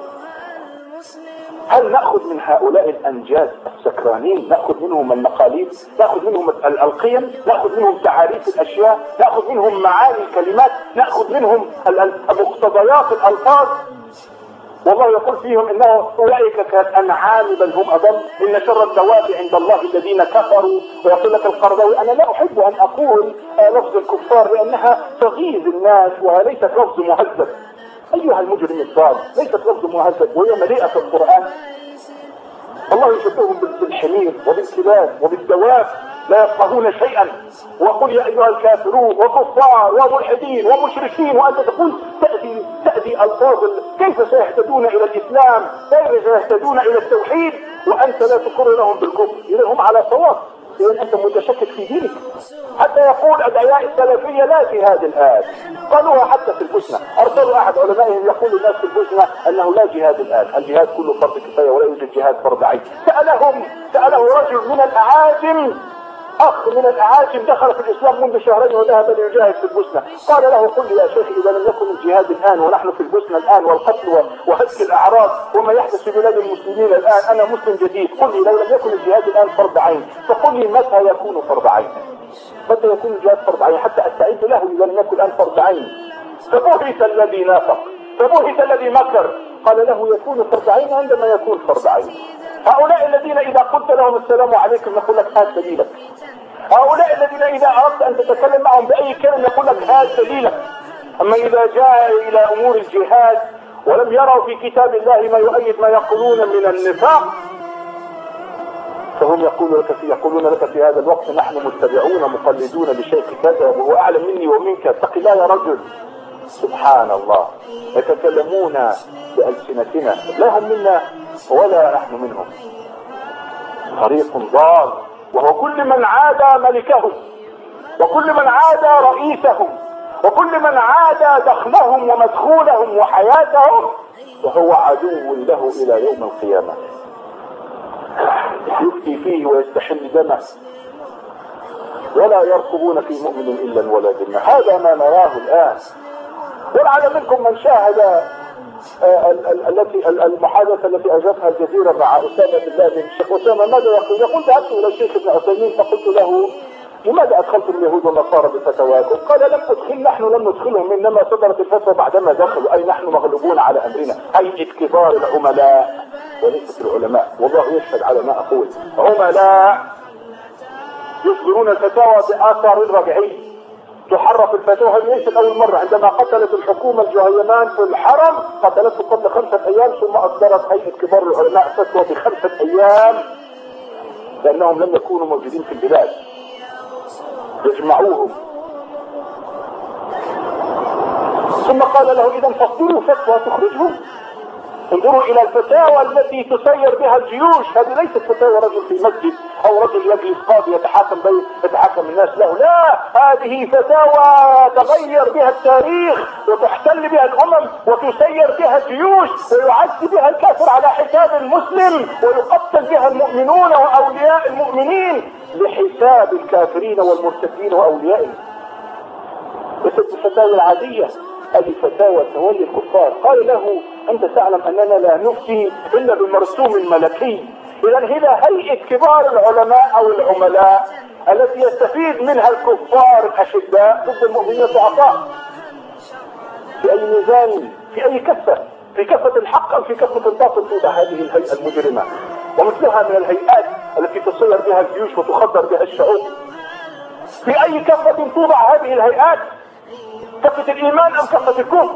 هل نأخذ من هؤلاء الأنجاز السكرانين، نأخذ منهم المقاليد، نأخذ منهم القيم، نأخذ منهم تعاريف الأشياء، نأخذ منهم معاني الكلمات، نأخذ منهم مقتضيات الألفاظ؟ والله يقول فيهم إنه أولئك كالأنعام بل هم أضل، إن شر الدواب عند الله الذين كفروا. ويقول لك القرضاوي أنا لا أحب أن أقول لفظ الكفار لأنها تغيظ الناس وليست لفظ مهذب. أيها المجرم الضال، ليست لفظ مهذب وهي مليئة في القرآن. الله يشبههم بالحمير وبالكلاب وبالدواب لا يفقهون شيئا. وقل يا أيها الكافرون وكفار وملحدين ومشركين، وأنت تقول تأتي تأتي ألفاظ كيف سيهتدون إلى الإسلام، كيف سيهتدون إلى التوحيد وأنت لا تقر لهم بالكفر. إذا هم على صواب، إذا أنت متشكك في دينك. حتى يقول أدعياء السلفية لا جهاد الآن، قالوها حتى في البوسنة. أرسلوا أحد علمائهم يقول الناس في البوسنة أنه لا جهاد الآن، الجهاد كله فرض كفاية ولا يوجد جهاد فرض عين. سألهم سأله رجل من الأعاجم، أخ من الأعاجم دخل في الإسلام منذ شهرين وذهب ليجاهد في البوسنة. قال له قل لي يا شيخ إذا لم يكن الجهاد الآن ونحن في البوسنة الآن والقتل وهتك الأعراض وما يحدث في بلاد المسلمين الآن، أنا مسلم جديد، قل لي لو لم يكن الجهاد الآن فرض عين فقل لي متى يكون فرض عين؟ متى يكون الجهاد فرض عين حتى أستعد له إذا لم يكن الآن فرض عين؟ فبهت الذي نافق، فبهت الذي مكر. قال له يكون فرض عين عندما يكون فرض عين. هؤلاء الذين إذا قلت لهم السلام عليكم يقول لك هات دليلك. هؤلاء الذين إذا أردت أن تتكلم معهم بأي كلمة يقول لك هات دليلك. أما إذا جاء إلى أمور الجهاد ولم يروا في كتاب الله ما يؤيد ما يقولون من النفاق فهم يقولون لك في يقولون لك في هذا الوقت نحن متبعون مقلدون لشيخ كذا وهو أعلم مني ومنك، اتق الله يا رجل. سبحان الله، يتكلمون بألسنتنا لا هم منا ولا نحن منهم. طريق ضال، وهو كل من عادى ملكهم وكل من عادى رئيسهم وكل من عادى دخلهم ومدخولهم وحياتهم وهو عدو له إلى يوم القيامة، يفتي فيه ويستحل دمه ولا يرقبون في مؤمن إلا ولا ذمة. هذا ما نراه الآن. ولعل منكم من شاهد التي المحادثة التي أجرتها الجزيرة مع أسامة بن لادن. الشيخ أسامة ماذا يقول؟ يقول ذهبت إلى الشيخ ابن عثيمين فقلت له لماذا أدخلتم اليهود والنصارى بفتواكم؟ قال لم أدخل، نحن لم ندخلهم، إنما صدرت الفتوى بعدما دخلوا، أي نحن مغلوبون على أمرنا. هيئة كبار العملاء وليست العلماء، والله يشهد على ما أقول، عملاء يصدرون الفتاوى بآثار رجعية. تحرف الفتوى، هذه ليست أول مرة. عندما قتلت الحكومة الجهيمان في الحرم قتلته قبل خمسة أيام ثم أصدرت هيئة كبار العلماء فتوى بخمسة أيام لأنهم لم يكونوا موجودين في البلاد، يجمعوهم. ثم قال له إذا فصلوا فتوى تخرجهم. انظروا إلى الفتاوى التي تسير بها الجيوش. هذه ليست فتاوى رجل في مسجد أو رجل يجلس قاضي يتحاكم بين يتحاكم الناس له، لا، هذه فتاوى تغير بها التاريخ وتحتل بها الأمم وتسير بها الجيوش ويعز بها الكافر على حساب المسلم ويقتل بها المؤمنون وأولياء المؤمنين لحساب الكافرين والمرتدين وأوليائهم. ليست الفتاوى العادية، هذه فتاوى تولي الكفار. قال له أنت تعلم أننا لا نفتي إلا بمرسوم ملكي. إذا هذا هيئة كبار العلماء أو العملاء التي يستفيد منها الكفار الأشداء ضد المؤمنين الضعفاء. في أي ميزان، في أي كفة، في كفة الحق أو في كفة الباطل توضع هذه الهيئة المجرمة. ومثلها من الهيئات التي تصير بها الجيوش وتخدر بها الشعوب. في أي كفة توضع هذه الهيئات؟ كفة الإيمان أم كفة الكفر؟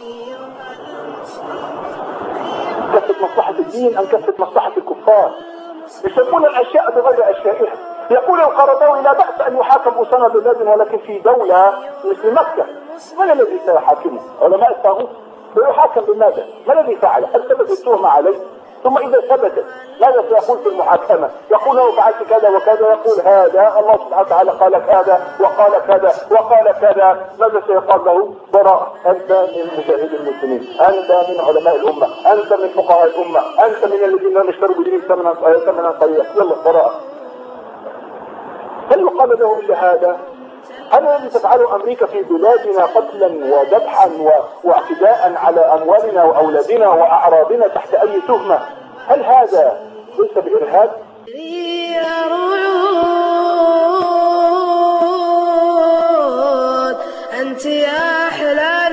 كفة مصلحة الدين أم كفة مصلحة الكفار؟ يسمون الأشياء بغير أشيائها. يقول القرضاوي لا بأس أن يحاكم أسامة بن لادن ولكن في دولة مثل مكة. من الذي سيحاكمه؟ علماء الطاغوت. ويحاكم بماذا؟ ما الذي فعل؟ هل ثبت التهمة عليه؟ ثم إذا ثبتت ماذا سيقول في المحاكمة؟ يقول له فعلت كذا وكذا، يقول هذا الله سبحانه وتعالى قال كذا وقال كذا وقال كذا. ماذا سيقال له؟ براءة. أنت من مجاهد المسلمين، أنت من علماء الأمة، أنت من فقهاء الأمة، أنت من الذين لم يشتروا بدينك ثمنا ثمنا قليلا، يلا براءة. هل يقال له إلا هذا؟ هل الذي تفعله أمريكا في بلادنا قتلا وذبحا واعتداء على أموالنا وأولادنا وأعراضنا تحت أي تهمة، هل هذا ليس بإرهاب؟ أنت يا أحلى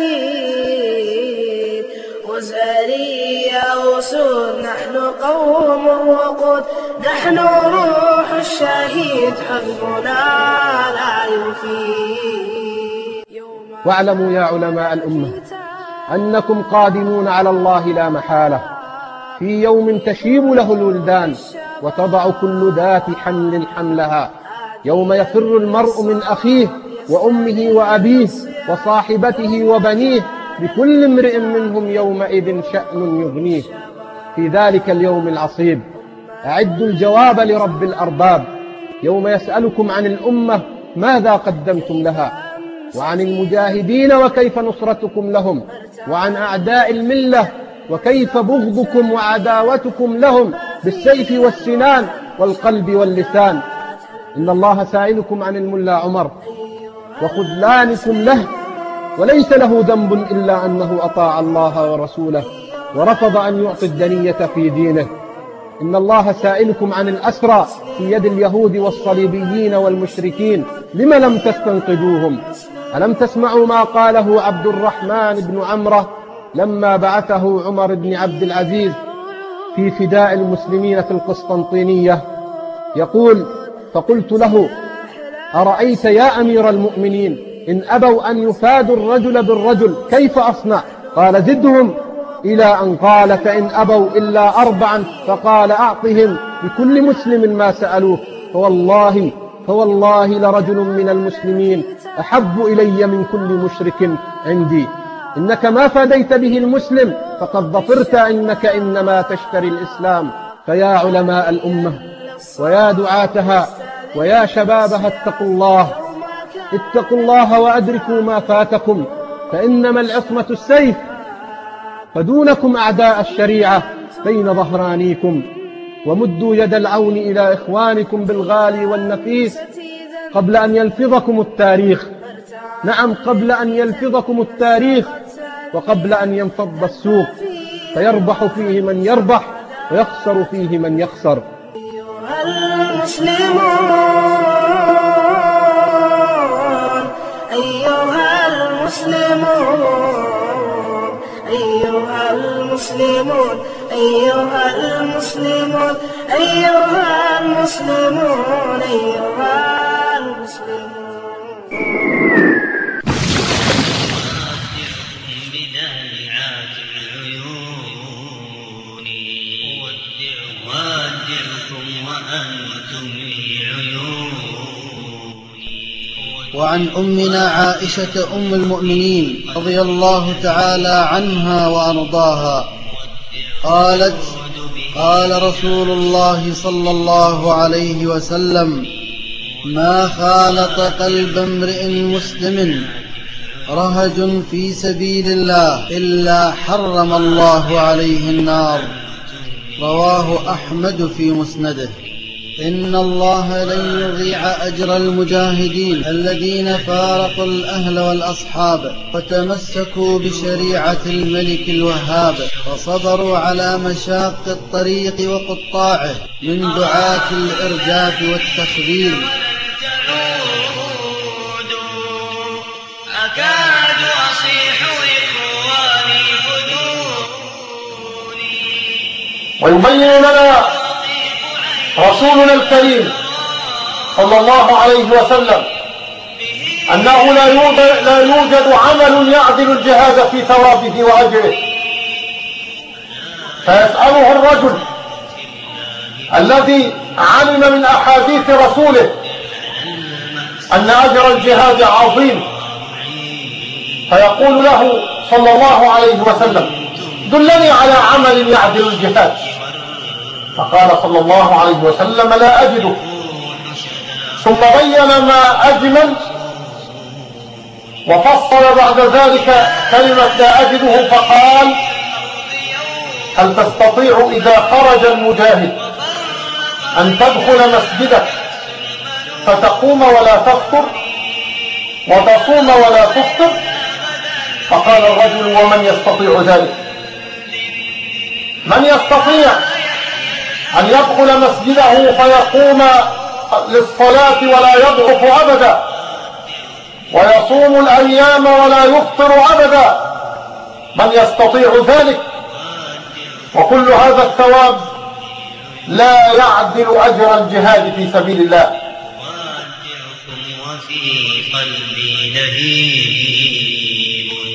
نشيد وزاري يا أسود، نحن قوم وقود، نحن روح الشهيد، حزبنا لا يفيد. واعلموا يا علماء الأمة أنكم قادمون على الله لا محالة في يوم تشيب له الولدان وتضع كل ذات حمل حملها، يوم يفر المرء من أخيه وأمه وأبيه وصاحبته وبنيه، لكل امرئ منهم يومئذ شأن يغنيه. في ذلك اليوم العصيب أعدوا الجواب لرب الأرباب، يوم يسألكم عن الأمة ماذا قدمتم لها، وعن المجاهدين وكيف نصرتكم لهم، وعن أعداء الملة وكيف بغضكم وعداوتكم لهم بالسيف والسنان والقلب واللسان. إن الله سائلكم عن الملا عمر وخذلانكم له، وليس له ذنب إلا أنه أطاع الله ورسوله ورفض أن يعطي الدنية في دينه. إن الله سائلكم عن الأسرى في يد اليهود والصليبيين والمشركين، لم لم تستنقذوهم؟ ألم تسمعوا ما قاله عبد الرحمن بن عمرو لما بعثه عمر بن عبد العزيز في فداء المسلمين في القسطنطينية؟ يقول: فقلت له: أرأيت يا أمير المؤمنين إن أبوا أن يفادوا الرجل بالرجل كيف أصنع؟ قال: زدهم، إلى أن قال: فإن أبوا إلا أربعا فقال: أعطهم لكل مسلم ما سألوه، فوالله فوالله لرجل من المسلمين أحب إلي من كل مشرك عندي. إنك ما فديت به المسلم فقد ظفرت، إنك إنما تشتري الإسلام. فيا علماء الأمة ويا دعاتها ويا شبابها، اتقوا الله اتقوا الله وأدركوا ما فاتكم، فإنما العصمة السيف، فدونكم أعداء الشريعة بين ظهرانيكم، ومدوا يد العون إلى إخوانكم بالغالي والنفيس قبل أن يلفظكم التاريخ. نعم، قبل أن يلفظكم التاريخ وقبل أن ينفض السوق، فيربح فيه من يربح ويخسر فيه من يخسر. أيها المسلمون أيها المسلمون أيها المسلمون أيها المسلمون أيها المسلمون بدمعات العيون وأودعكم وأنتم لي عيون. وعن أمنا عائشة أم المؤمنين رضي الله تعالى عنها وأرضاها قالت: قال رسول الله صلى الله عليه وسلم: ما خالط قلب امرئ مسلم رهج في سبيل الله إلا حرم الله عليه النار. رواه أحمد في مسنده. إن الله لن يضيع أجر المجاهدين الذين فارقوا الأهل والأصحاب وتمسكوا بشريعة الملك الوهاب وصبروا على مشاق الطريق وقطاعه من دعاة الإرجاف والتخذيل. أكاد أصيح إخواني خذوني. ويبين لنا رسولنا الكريم صلى الله عليه وسلم أنه لا يوجد, لا يوجد عمل يعدل الجهاد في ثوابه وأجره. فيسأله الرجل الذي علم من أحاديث رسوله أن أجر الجهاد عظيم، فيقول له صلى الله عليه وسلم: دلني على عمل يعدل الجهاد. فقال صلى الله عليه وسلم: لا أجده. ثم بين ما أجمل وفصل بعد ذلك كلمة لا أجده، فقال: هل تستطيع إذا خرج المجاهد أن تدخل مسجدك فتقوم ولا تفطر وتصوم ولا تفطر؟ فقال الرجل: ومن يستطيع ذلك؟ من يستطيع أن يدخل مسجده فيقوم للصلاة ولا يضعف أبدا، ويصوم الأيام ولا يفطر أبدا؟ من يستطيع ذلك؟ وكل هذا الثواب لا يعدل أجر الجهاد في سبيل الله. وفي قلبي لهيب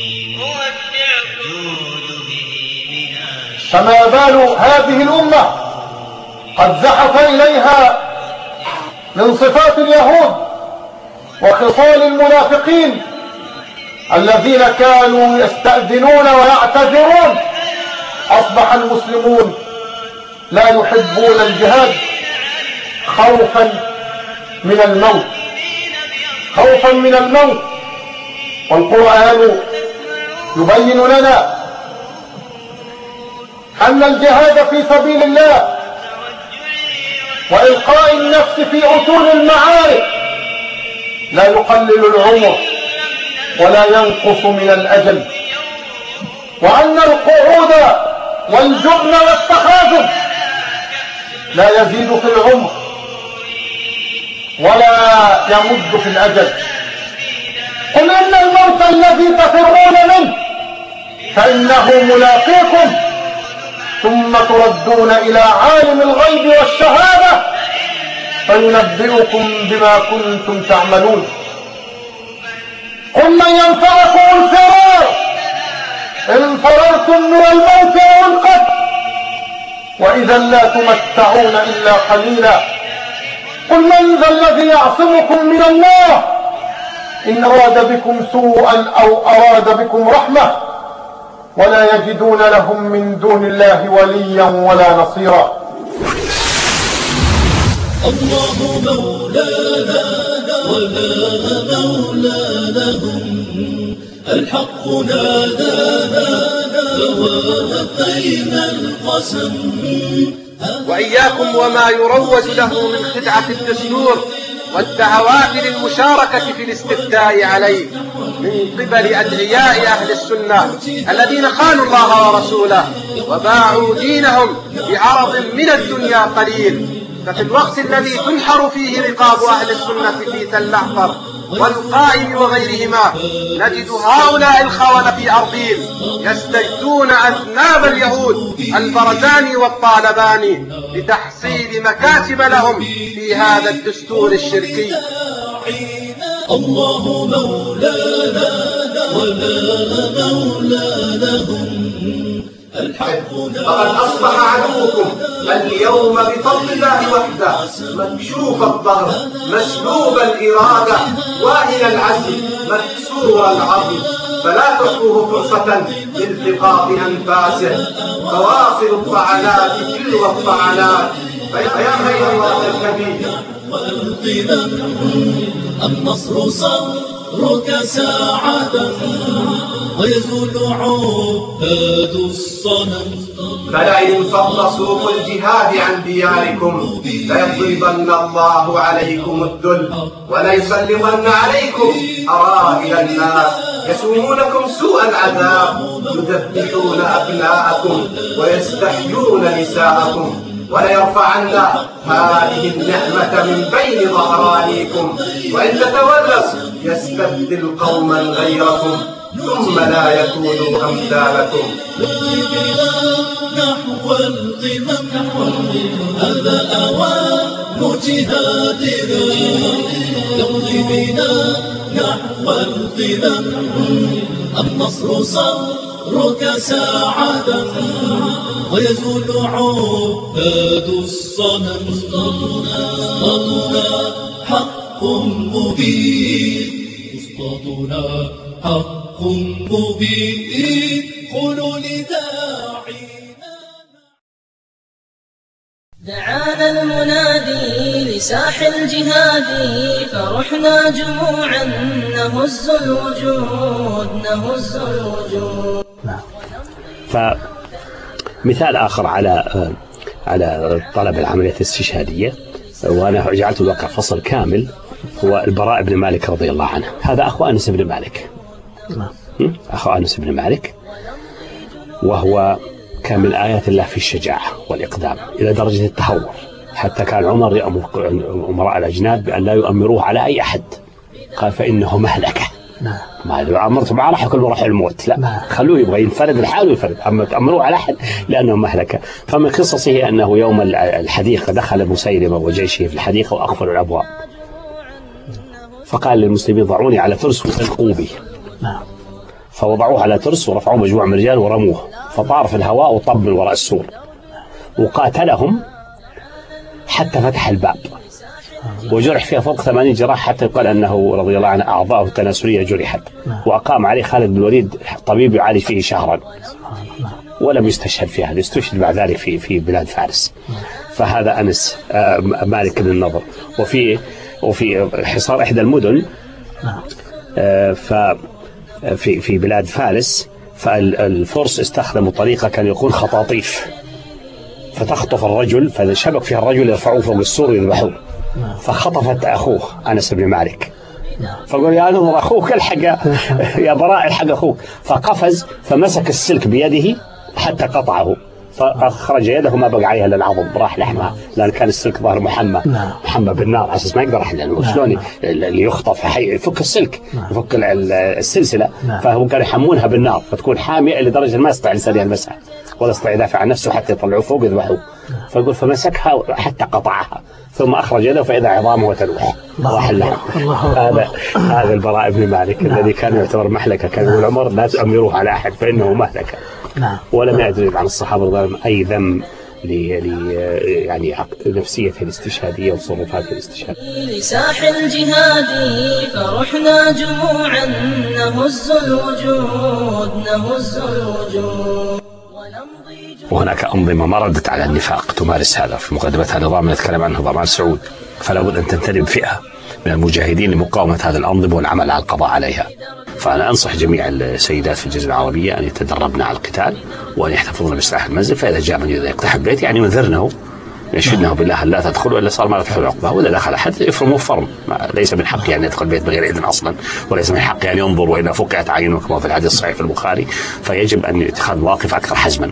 فما بال هذه الأمة قد زحف إليها من صفات اليهود وخصال المنافقين الذين كانوا يستأذنون ويعتذرون. أصبح المسلمون لا يحبون الجهاد خوفا من الموت، خوفا من الموت. والقرآن يبين لنا أن الجهاد في سبيل الله وإلقاء النفس في أتون المعارك لا يقلل العمر ولا ينقص من الأجل، وأن القعود والجبن والتخاذل لا يزيد في العمر ولا يمد في الأجل. قل إن الموت الذي تفرون منه فإنه ملاقيكم ثم تردون إلى عالم الغيب والشهادة فينبئكم بما كنتم تعملون. قل من ينفعكم الفرار إن فررتم من الموت أو القتل وإذا لا تمتعون إلا قليلا. قل من ذا الذي يعصمكم من الله إن أراد بكم سوءا أو أراد بكم رحمة ولا يجدون لهم من دون الله وليا ولا نصيرا. الله مولانا ولا مولى لهم، الحق نادانا فوافينا القسم. وإياكم وما يروج له من خدعة الدستور والدعوات للمشاركة في الاستفتاء عليه من قبل أدعياء أهل السنة الذين خانوا الله ورسوله وباعوا دينهم بعرض من الدنيا قليل. ففي الوقت الذي تنحر فيه رقاب أهل السنة في تل أحمر والقائم وغيرهما نجد هؤلاء الخونة في أرضين يستجدون أذناب اليهود البرزاني والطالباني لتحصيل مكاسب لهم في هذا الدستور الشركي. الله مولانا ولا مولى لهم، فقد أصبح عدوكم اليوم بفضل الله وحده مكشوف الظهر مسلوب الإرادة واهن العزم مكسور العظم، فلا تعطوه فرصة لالتقاط أنفاسه، فواصل الطعنات تلو الطعنات. فيا خير الله الكبير النصر صبرك ساعة ويزول عباد الصنم. فلا ينفض سوق الجهاد عن دياركم ليضربن الله عليكم الذل وليسلطن عليكم أرائل الناس يسومونكم سوء العذاب يذبحون أبناءكم ويستحيون نساءكم وليرفعن هذه النعمة من بين ظهرانيكم، وإن تتولوا يستبدل قوما غيركم ثم لا يكونوا أمثالكم. نحو القمم هذا أوان جهادنا، يمضي بنا نحو القمم النصر صبرك ساعة ويزول عباد الصنم. أسطاتنا حق مبين، أسطاتنا حق مبين، قولوا لداعينا. دعانا المنادي لساح الجهاد فرحنا جموعا نهز الوجود نهز الوجود. فمثال آخر على على طلب العملية الاستشهادية، وأنا جعلت الواقع فصل كامل، هو البراء بن مالك رضي الله عنه. هذا أخو أنس بن مالك، أخو أنس بن مالك، وهو كان من آيات الله في الشجاعة والإقدام إلى درجة التهور، حتى كان عمر يأمر أمراء الأجناد بأن لا يؤمروه على أي أحد، قال فإنه مهلكة. ما لو أمرت معه راح يكون راح الموت، لا خلوه يبغى ينفرد لحاله ينفرد، أما تأمروه على أحد لأنه مهلكة. فمن قصصه أنه يوم الحديقة دخل مسيلمة وجيشه في الحديقة وأقفلوا الأبواب، فقال للمسلمين ضعوني على ترس وتلقوا بي، فوضعوه على ترس ورفعوه مجموعة من الرجال ورموه، فطار في الهواء وطب من وراء السور، وقاتلهم حتى فتح الباب، وجرح فيها فوق ثمانين جراح، حتى يقال أنه رضي الله عنه أعضاءه التناسلية جرحت، وأقام عليه خالد بن الوليد طبيب يعالج فيه شهرا ولم يستشهد فيها، استشهد بعد ذلك في في بلاد فارس. فهذا أنس مالك بن النضر. وفي وفي حصار إحدى المدن ف في في بلاد فارس، فالفرس استخدموا طريقة كان يكون خطاطيف، فتخطف الرجل، فشبك فيها الرجل يرفعوه فوق السور ويذبحوه، فخطفت أخوه أنس بن مالك، فقال يا نظر أخوك الحق يا براء الحق أخوك، فقفز فمسك السلك بيده حتى قطعه، فأخرج يده ما بقى عليها إلا العظم، راح لحمها، لأن كان السلك ظهر محمى محمى بالنار على أساس ما يقدر يحلل، شلون اللي يخطف يفك السلك يفك السلسلة، فهم كانوا يحمونها بالنار فتكون حامية لدرجة ما يستطيع الإنسان يلمسها ولا يستطيع يدافع عن نفسه حتى يطلعوه فوق يذبحوه. فيقول فمسكها حتى قطعها ثم أخرج يده فإذا عظامه تلوح راح اللحم. هذا هذا البراء بن مالك الذي كان يعتبر محلكة، كان يقول عمر لا تأمروه على أحد فإنه مهلكة. ولم يعترف عن الصحابة رضي الله عنهم أي ذم ل يعني نفسيته الاستشهادية وتصرفاته الاستشهادية. لساح الجهاد فرحنا جموعا نهز الوجود نهز الوجود. وهناك أنظمة ما ردت على النفاق تمارس هذا. في مقدمة نظام نتكلم عنه نظام آل سعود، فلا بد أن تنتدب فئة من المجاهدين لمقاومة هذه الأنظمة والعمل على القضاء عليها. فأنا أنصح جميع السيدات في الجزيرة العربية أن يتدربن على القتال وأن يحتفظن بسلاح المنزل، فإذا جاء من يقتحم بيت يعني ينذرنه يشدنه بالله لا تدخلوا إلا صار ما تدخل عقبه، وإذا دخل أحد يفرموا فرم، ليس من حقه أن يدخل بيت بغير إذن أصلا، وليس من حقه أن ينظر وإذا فقعت عينه كما في الحديث الصحيح في البخاري، فيجب أن يتخذ مواقف أكثر حزما.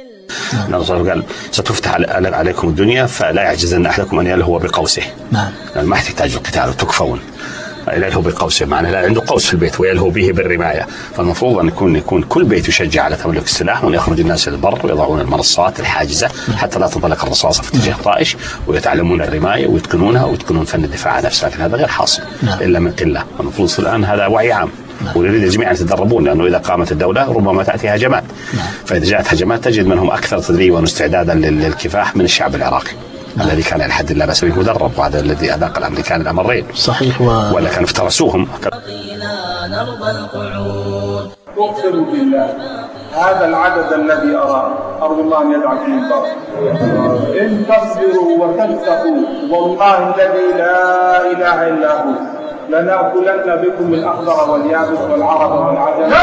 الرسول قال ستفتح عليكم الدنيا فلا يعجزن أحدكم أن يلهو بقوسه، يعني ما تحتاج القتال وتكفون، يلهو بقوسه معناه لا عنده قوس في البيت ويلهو به بالرماية. فالمفروض أن يكون يكون كل بيت يشجع على تملك السلاح، وأن يخرج الناس إلى البر ويضعون المنصات الحاجزة حتى لا تنطلق الرصاصة في اتجاه طائش، ويتعلمون الرماية ويتقنونها ويتقنون فن الدفاع عن نفسه، لكن هذا غير حاصل إلا من قلة. المفروض الآن هذا وعي عام ونريد الجميع أن يتدربون، لأنه إذا قامت الدولة ربما تأتي هجمات. فإذا جاءت هجمات تجد من هم أكثر تدريبا واستعدادا للكفاح من الشعب العراقي الذي كان الحد لا بأس به مدرب، وهذا الذي أذاق الأمريكان الأمرين. صحيح. و... ولا كانوا افترسوهم. أقسم بالله هذا العدد الذي أراه أرجو الله أن يجعل فيه البركة. إن تصبروا وتتقوا والله الذي لا إله إلا هو لنأكلن بكم الأخضر واليابس والعرب والعجم.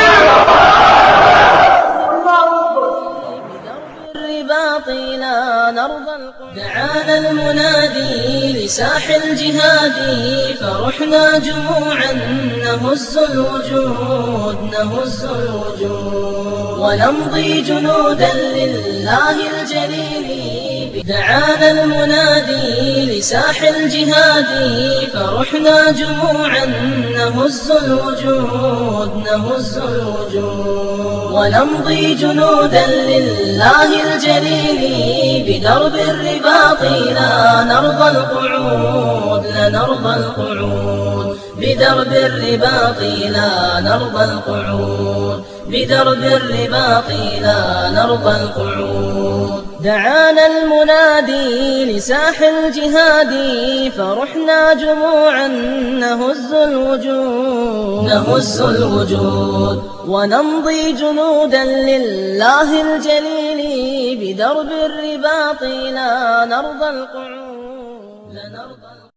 باطلا نرضى. دعانا المنادي لساح الجهاد فرحنا جموعا نهز الوجود نهز الوجود ونمضي جنودا لله الجليل. دعانا المنادي لساح الجهاد فرحنا جموعا نهز الوجود نهز الوجود ونمضي جنودا لله الجليل. بدرب الرباط لا نرضى القعود لا نرضى القعود. بدرب الرباط لا نرضى القعود. بدرب الرباط لا نرضى القعود. دعانا المنادي لساح الجهاد فرحنا جموعا نهز الوجود نهز الوجود ونمضي جنودا لله الجليل. بدرب الرباط لا نرضى القعود لا نرضى